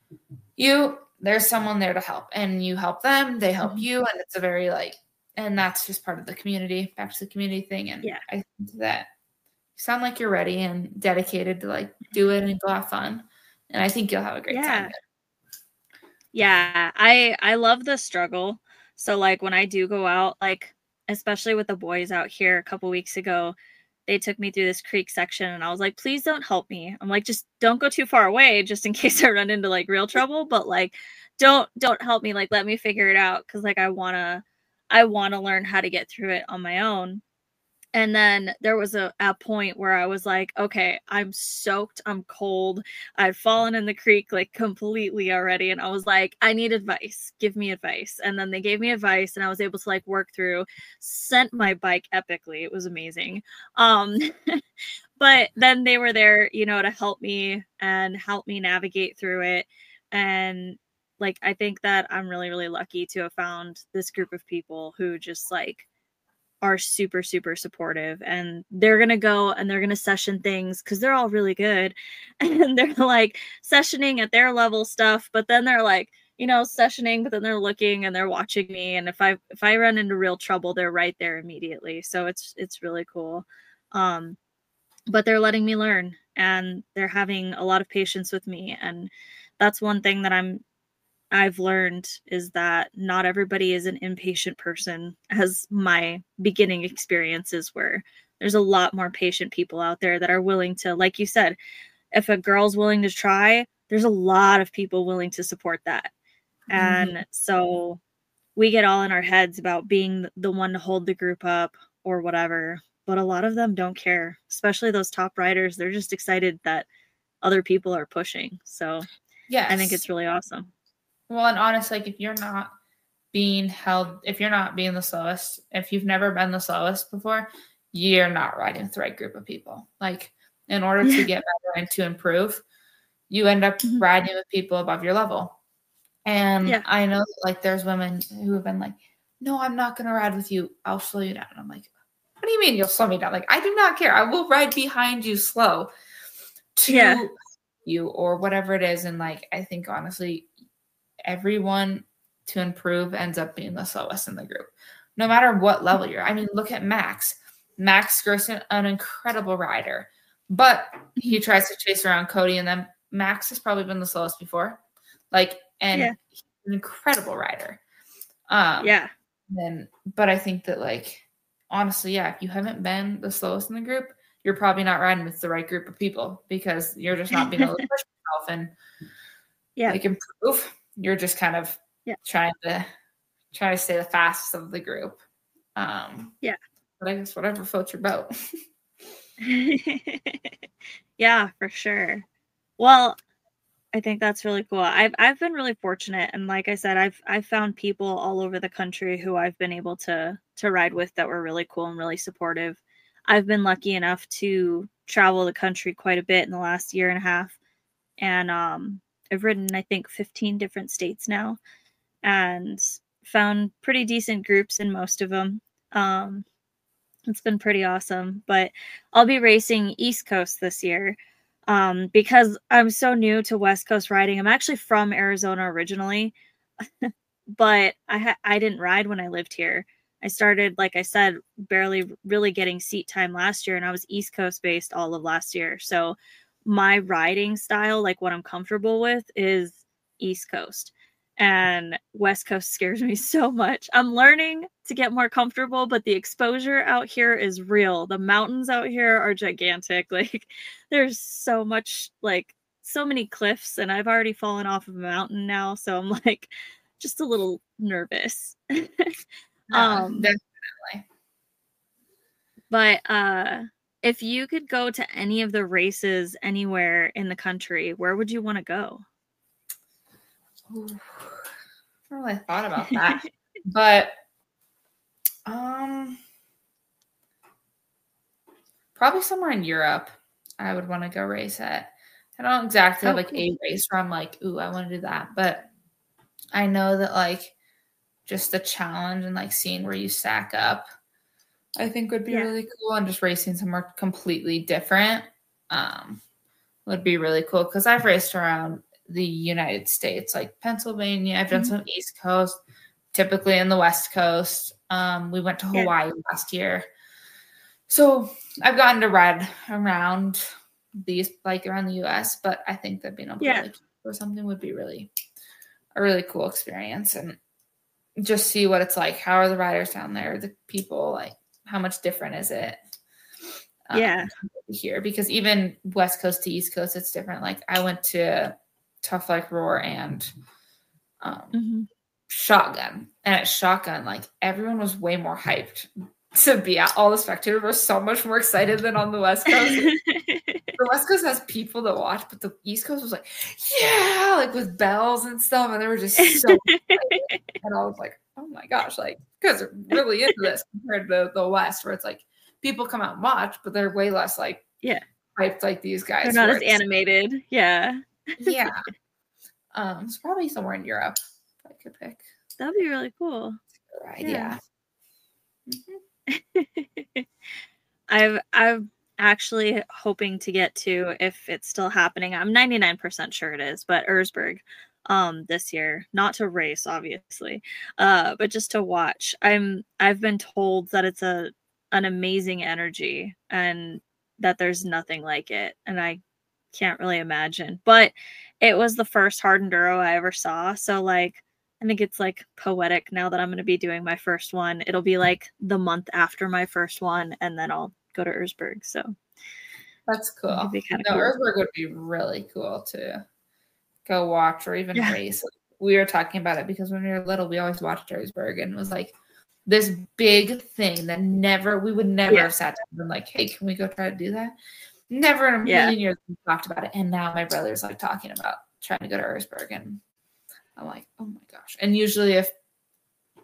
you, there's someone there to help, and you help them, they help Mhm. you, and it's a very like, and that's just part of the community, back to the community thing. And Yeah. I think that you sound like you're ready and dedicated to like do it and go have fun. And I think you'll have a great Yeah. time. Yeah, I I love the struggle. So like when I do go out, like especially with the boys out here a couple weeks ago, they took me through this creek section and I was like, please don't help me. I'm like, just don't go too far away just in case I run into like real trouble, but like don't don't help me, like let me figure it out cuz like I want to I want to learn how to get through it on my own. And then there was a, a point where I was like, okay, I'm soaked. I'm cold. I'd fallen in the creek like completely already. And I was like, I need advice. Give me advice. And then they gave me advice and I was able to like work through, sent my bike epically. It was amazing. Um, but then they were there, you know, to help me and help me navigate through it. And like, I think that I'm really, really lucky to have found this group of people who just like, are super super supportive, and they're gonna go and they're gonna session things because they're all really good and they're like sessioning at their level stuff, but then they're like, you know, sessioning, but then they're looking and they're watching me, and if I if I run into real trouble, they're right there immediately. So it's it's really cool. Um but they're letting me learn and they're having a lot of patience with me, and that's one thing that I'm I've learned is that not everybody is an impatient person, as my beginning experiences were. There's a lot more patient people out there that are willing to, like you said, if a girl's willing to try, there's a lot of people willing to support that. And Mhm. so we get all in our heads about being the one to hold the group up or whatever, but a lot of them don't care, especially those top riders. They're just excited that other people are pushing. So Yes. I think it's really awesome. Well, and honestly, like if you're not being held, if you're not being the slowest, if you've never been the slowest before, you're not riding with the right group of people. Like, in order Yeah. to get better and to improve, you end up Mhm. riding with people above your level. And Yeah. I know that, like, there's women who have been like, no, I'm not going to ride with you. I'll slow you down. And I'm like, what do you mean you'll slow me down? Like, I do not care. I will ride behind you slow to Yeah. you or whatever it is. And like, I think honestly, everyone to improve ends up being the slowest in the group, no matter what level you're. I mean, look at Max. Max Gerson, an incredible rider, but he tries to chase around Cody, and then Max has probably been the slowest before. Like, and Yeah. he's an incredible rider. Um, Yeah. Then, but I think that, like, honestly, yeah, if you haven't been the slowest in the group, you're probably not riding with the right group of people because you're just not being able to push yourself and Yeah. like improve. You're just kind of Yeah. trying to try to stay the fastest of the group. Um, Yeah. But I guess whatever floats your boat. Yeah, for sure. Well, I think that's really cool. I've I've been really fortunate, and like I said, I've I've found people all over the country who I've been able to to ride with that were really cool and really supportive. I've been lucky enough to travel the country quite a bit in the last year and a half, and um, I've ridden I think fifteen different states now, and found pretty decent groups in most of them. Um, it's been pretty awesome, but I'll be racing East Coast this year. Um, because I'm so new to West Coast riding. I'm actually from Arizona originally, but I ha- I didn't ride when I lived here. I started, like I said, barely really getting seat time last year, and I was East Coast based all of last year. So my riding style, like what I'm comfortable with, is East Coast. And West Coast scares me so much. I'm learning to get more comfortable, but the exposure out here is real. The mountains out here are gigantic. Like, there's so much, like, so many cliffs, and I've already fallen off of a mountain now, so I'm like just a little nervous. Yeah, um definitely. But uh if you could go to any of the races anywhere in the country, where would you want to go? Ooh, I haven't really thought about that. But um probably somewhere in Europe I would want to go race at. I don't exactly have Oh, like cool. a race where I'm like, ooh, I want to do that. But I know that like just the challenge and like seeing where you stack up, I think would be Yeah. really cool. And just racing somewhere completely different um, would be really cool. Because I've raced around the United States, like Pennsylvania. I've done Mhm. some East Coast, typically in the West Coast. Um, we went to Yeah. Hawaii last year. So I've gotten to ride around these, like around the U S, but I think that being able Yeah. to like or something would be really a really cool experience and just see what it's like. How are the riders down there? The people, like, how much different is it? Um, Yeah. here, because even West Coast to East Coast, it's different. Like I went to Tough Like Roar and um, Mm-hmm. Shotgun, and at Shotgun, like everyone was way more hyped to be at. All the spectators were so much more excited than on the West Coast. The West Coast has people to watch, but the East Coast was like, yeah, like with bells and stuff, and they were just so excited. And I was like, oh my gosh, like you guys are really into this compared to the West, where it's like people come out and watch, but they're way less like Yeah. hyped like these guys. They're not where as it's- animated. Yeah. Yeah. Um, it's probably somewhere in Europe if I could pick. That'd be really cool. Right, Yeah. yeah. I've I've actually hoping to get to, if it's still happening, I'm ninety-nine percent sure it is, but Erzberg um this year, not to race obviously, uh but just to watch. I'm I've been told that it's a an amazing energy and that there's nothing like it, and I can't really imagine. But it was the first hard enduro I ever saw, so like I think it's like poetic now that I'm going to be doing my first one. It'll be like the month after my first one, and then I'll go to Erzberg. So That's cool. it'd be kind of No, cool. Erzberg would be really cool to go watch or even Yeah. race. We were talking about it because when we were little, we always watched Erzberg, and it was like this big thing that never, we would never Yeah. have sat down and been like, hey, can we go try to do that? Never in a Yeah. million years we talked about it. And now my brother's like talking about trying to go to Erzberg, and I'm like, oh my gosh. And usually if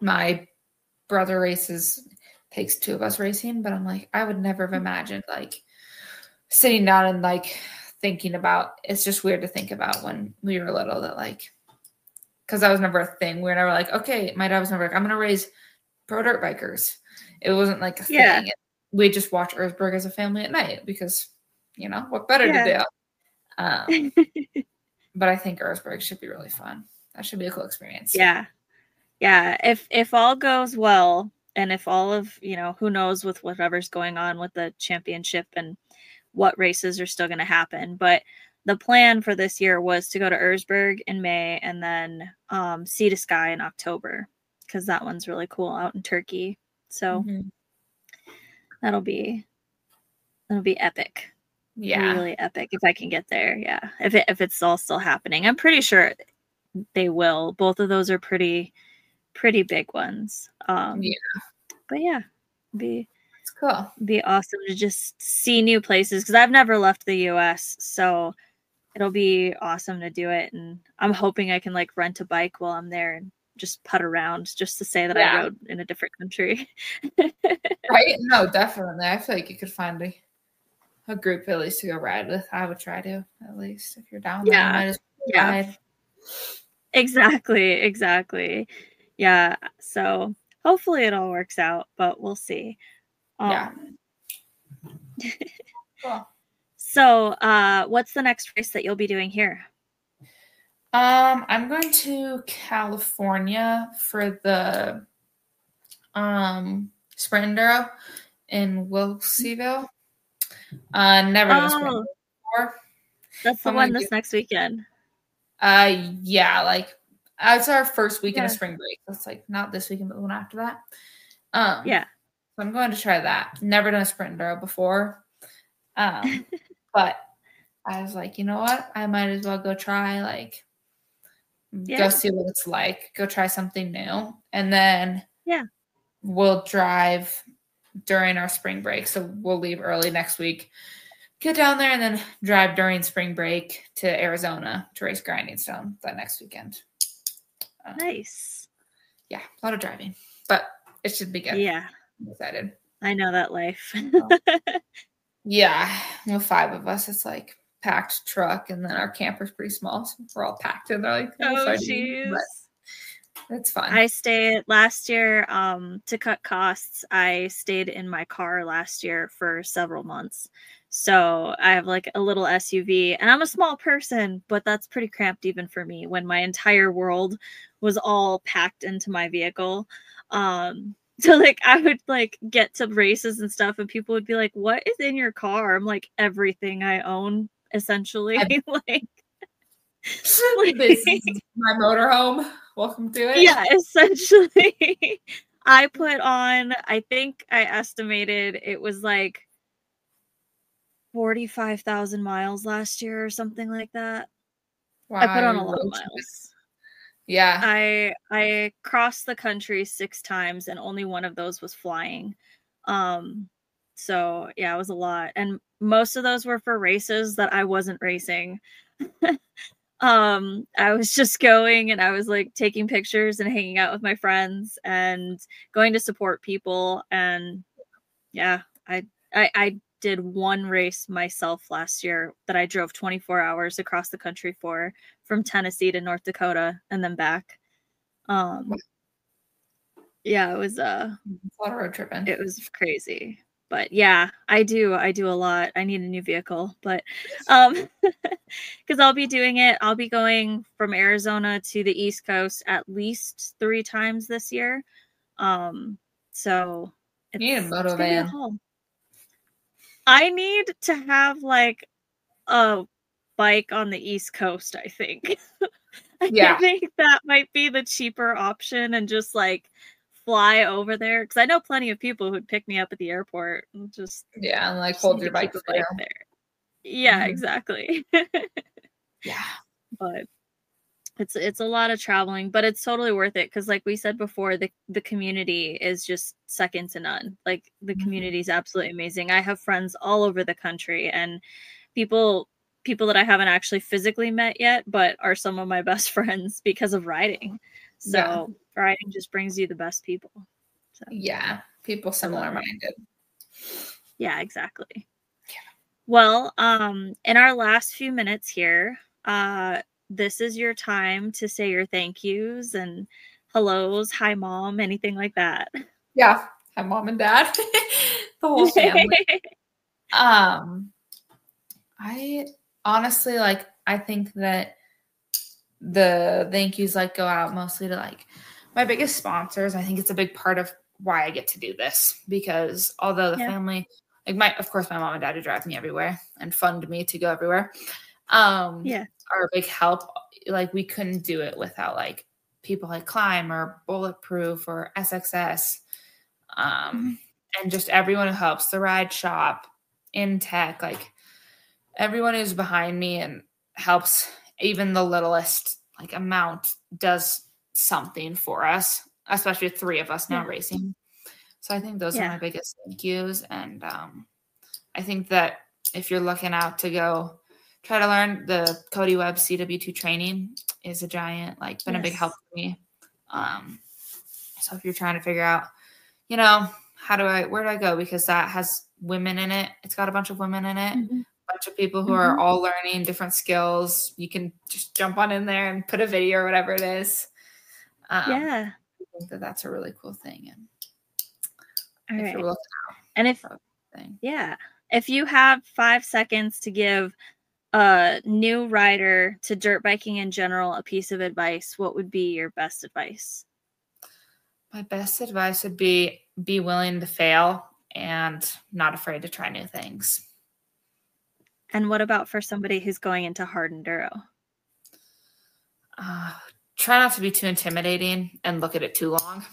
my brother races, takes two of us racing, but I'm like, I would never have imagined like sitting down and like thinking about, it's just weird to think about when we were little that like, because that was never a thing. We were never like, okay, my dad was never like, I'm going to raise pro dirt bikers. It wasn't like a Yeah. thing. We just watch Erzberg as a family at night because, you know, what better Yeah. to do? Um, but I think Erzberg should be really fun. That should be a cool experience. Yeah. Yeah. If if all goes well, and if all of, you know, who knows with whatever's going on with the championship and what races are still going to happen. But the plan for this year was to go to Erzberg in May and then um, Sea to Sky in October, because that one's really cool out in Turkey. So Mhm. that'll be that'll be epic. Yeah. Really epic if I can get there. Yeah. If it, if it's all still happening. I'm pretty sure they will. Both of those are pretty pretty big ones. Um Yeah. But yeah, be It's cool. be awesome to just see new places, because I've never left the U S, so it'll be awesome to do it. And I'm hoping I can like rent a bike while I'm there and just putt around just to say that Yeah. I rode in a different country. Right? No, definitely. I feel like you could find a, a group at least to go ride with. I would try to, at least if you're down there. Yeah. You might as well Yeah. ride. Exactly, exactly. Yeah. So hopefully it all works out, but we'll see. Yeah. Um, Cool. So uh what's the next race that you'll be doing here? Um, I'm going to California for the um sprint enduro in Wilkesville. Uh, never done a sprint Oh, before. that's the I'm one gonna this do- next weekend. Uh, yeah, like it's our first weekend of Yeah. spring break. That's like not this weekend, but the one after that. Um, Yeah. So I'm going to try that. Never done a sprint enduro before. Um, but I was like, you know what? I might as well go try, like, Yeah. go see what it's like. Go try something new. And then Yeah. we'll drive during our spring break. So we'll leave early next week, get down there, and then drive during spring break to Arizona to race Grinding Stone that next weekend. Um, Nice. Yeah, a lot of driving. But it should be good. Yeah. I'm excited. I know that life. Yeah, with five of us, it's like packed truck, and then our camper's pretty small, so we're all packed in there. Like, Oh, sorry, jeez. but it's fun. I stayed last year um, to cut costs. I stayed in my car last year for several months. So I have like a little S U V, and I'm a small person, but that's pretty cramped even for me when my entire world was all packed into my vehicle. Um, so like I would like get to races and stuff, and people would be like, "What is in your car?" I'm like, "Everything I own, essentially." I- like, This is my motorhome. Welcome to it. yeah, essentially. I put on, I think I estimated it was like forty-five thousand miles last year or something like that. Wow, I put on a you lot of road trip. miles. Yeah. I I crossed the country six times, and only one of those was flying. Um so yeah, it was a lot. And most of those were for races that I wasn't racing. um I was just going, and I was like taking pictures and hanging out with my friends and going to support people. And yeah, I I, I did one race myself last year that I drove twenty-four hours across the country for, from Tennessee to North Dakota and then back. Um yeah, it was uh It's a lot of road tripping. it was crazy. But yeah, I do I do a lot. I need a new vehicle, but um because I'll be doing it. I'll be going from Arizona to the East Coast at least three times this year. Um so it's, You need a moto it's gonna be a van. haul. I need to have like a bike on the East Coast, I think. I Yeah. think that might be the cheaper option, and just like fly over there, because I know plenty of people who'd pick me up at the airport and just, Yeah, and like just hold need your to keep bike a there. bike there. Yeah, Mhm. exactly. Yeah. But it's it's a lot of traveling, but it's totally worth it, because like we said before, the the community is just second to none. Like the Mhm. community is absolutely amazing. I have friends all over the country, and people people that I haven't actually physically met yet, but are some of my best friends because of riding. So Yeah. riding just brings you the best people. So Yeah. People similar minded. yeah, exactly. Well, um, in our last few minutes here, uh, this is your time to say your thank yous and hellos, hi mom, anything like that. Yeah. Hi mom and dad. The whole family. um I honestly like I think that the thank yous like go out mostly to like my biggest sponsors. I think it's a big part of why I get to do this, because although the Yeah. family, like my, of course, my mom and dad who drive me everywhere and fund me to go everywhere, um, Yeah. are a big help. Like we couldn't do it without like people like Climb or Bulletproof or S X S, um, Mhm. and just everyone who helps, the ride shop, in tech, like everyone who's behind me and helps, even the littlest like amount does something for us, especially with three of us now Yeah. racing. So I think those Yeah. are my biggest thank yous. And um, I think that if you're looking out to go try to learn, the Cody Webb C W two training is a giant, like been a big Yes. help for me. Um, so if you're trying to figure out, you know, how do I, where do I go? Because that has women in it. It's got a bunch of women in it. Mhm. Bunch of people who are Mhm. all learning different skills. You can just jump on in there and put a video or whatever it is. Um, Yeah. I think that that's a really cool thing. And All if right. you're looking out And if for a thing. yeah, if you have five seconds to give a new rider to dirt biking in general a piece of advice, what would be your best advice? My best advice would be be willing to fail and not afraid to try new things. And what about for somebody who's going into hard enduro? Uh, try not to be too intimidating and look at it too long.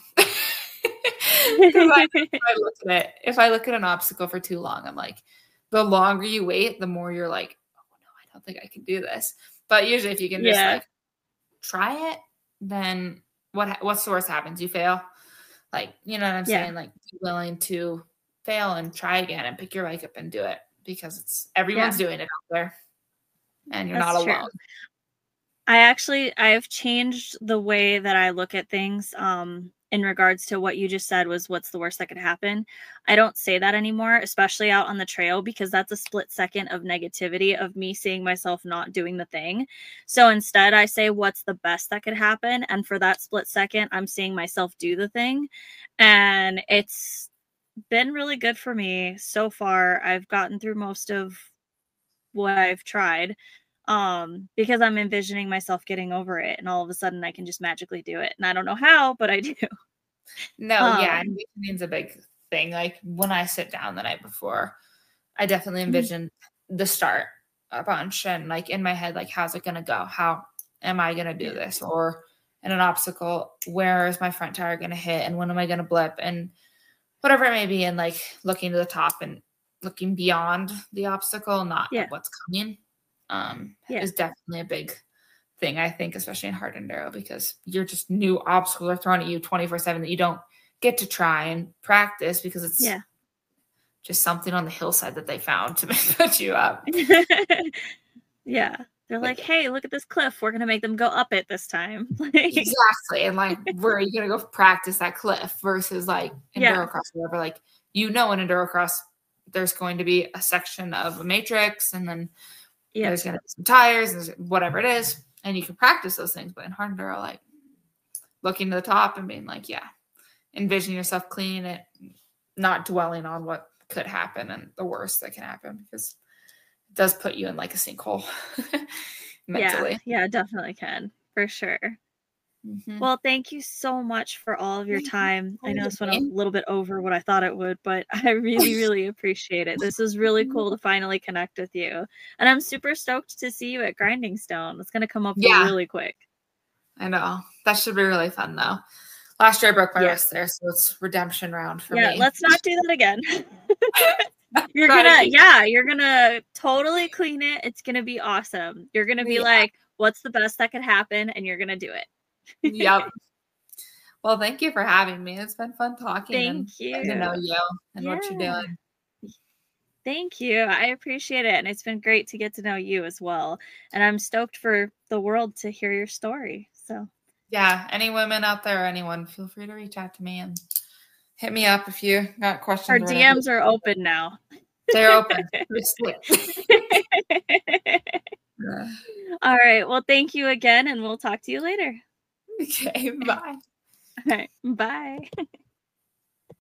I, if I look at it, if I look at an obstacle for too long, I'm like, the longer you wait, the more you're like, oh no, I don't think I can do this. But usually, if you can just Yeah. like try it, then what? What's the worst happens? You fail. Like, you know what I'm Yeah. saying? Like, be willing to fail and try again and pick your bike up and do it, because it's everyone's Yeah. doing it out there, and you're That's not true. alone. I actually I've changed the way that I look at things um in regards to what you just said was what's the worst that could happen. I don't say that anymore, especially out on the trail, because that's a split second of negativity of me seeing myself not doing the thing. So instead I say what's the best that could happen, and for that split second I'm seeing myself do the thing, and it's been really good for me so far. I've gotten through most of what I've tried um because I'm envisioning myself getting over it, and all of a sudden I can just magically do it, and I don't know how, but I do. No, yeah, um envisioning's a big thing. Like when I sit down the night before, I definitely Mhm. envision the start a bunch, and like in my head, like how's it gonna go? How am I gonna do Yeah. this? Or in an obstacle, where is my front tire gonna hit, and when am I gonna blip, and whatever it may be, and like looking to the top and looking beyond the obstacle, not Yeah. at what's coming, um, Yeah. is definitely a big thing, I think, especially in hard enduro, because you're just new obstacles are thrown at you twenty-four seven that you don't get to try and practice, because it's Yeah. just something on the hillside that they found to put you up. Yeah. They're like, Like, hey, look at this cliff. We're going to make them go up it this time. exactly. And like, where are you going to go practice that cliff versus like Yeah. endurocross or whatever? Like, you know, in endurocross, there's going to be a section of a matrix, and then Yeah. there's going to be some tires and whatever it is, and you can practice those things. But in hard enduro, like looking to the top and being like, yeah, envision yourself cleaning it, not dwelling on what could happen and the worst that can happen, because it does put you in like a sinkhole mentally. Yeah. Yeah, definitely can. For sure. Mm-hmm. Well, thank you so much for all of your time. I know this went a Okay. little bit over what I thought it would, but I really, really appreciate it. This was really cool to finally connect with you. And I'm super stoked to see you at Grinding Stone. It's going to come up Yeah. really quick. I know. That should be really fun, though. Last year I broke my Yeah. wrist there, so it's redemption round for Yeah, me. let's not do that again. You're Try to gonna, keep- yeah, you're gonna totally clean it. It's gonna be awesome. You're gonna be Yeah. like, what's the best that could happen? And you're gonna do it. Yep. Well, thank you for having me. It's been fun talking and Thank you. getting to know you and what you're Yeah. doing. Thank you. I appreciate it. And it's been great to get to know you as well. And I'm stoked for the world to hear your story. So Yeah, any women out there, anyone, feel free to reach out to me and hit me up if you got questions. Our D Ms are open now. They're open. All right. Well, thank you again, and we'll talk to you later. Okay, bye. All right. Bye.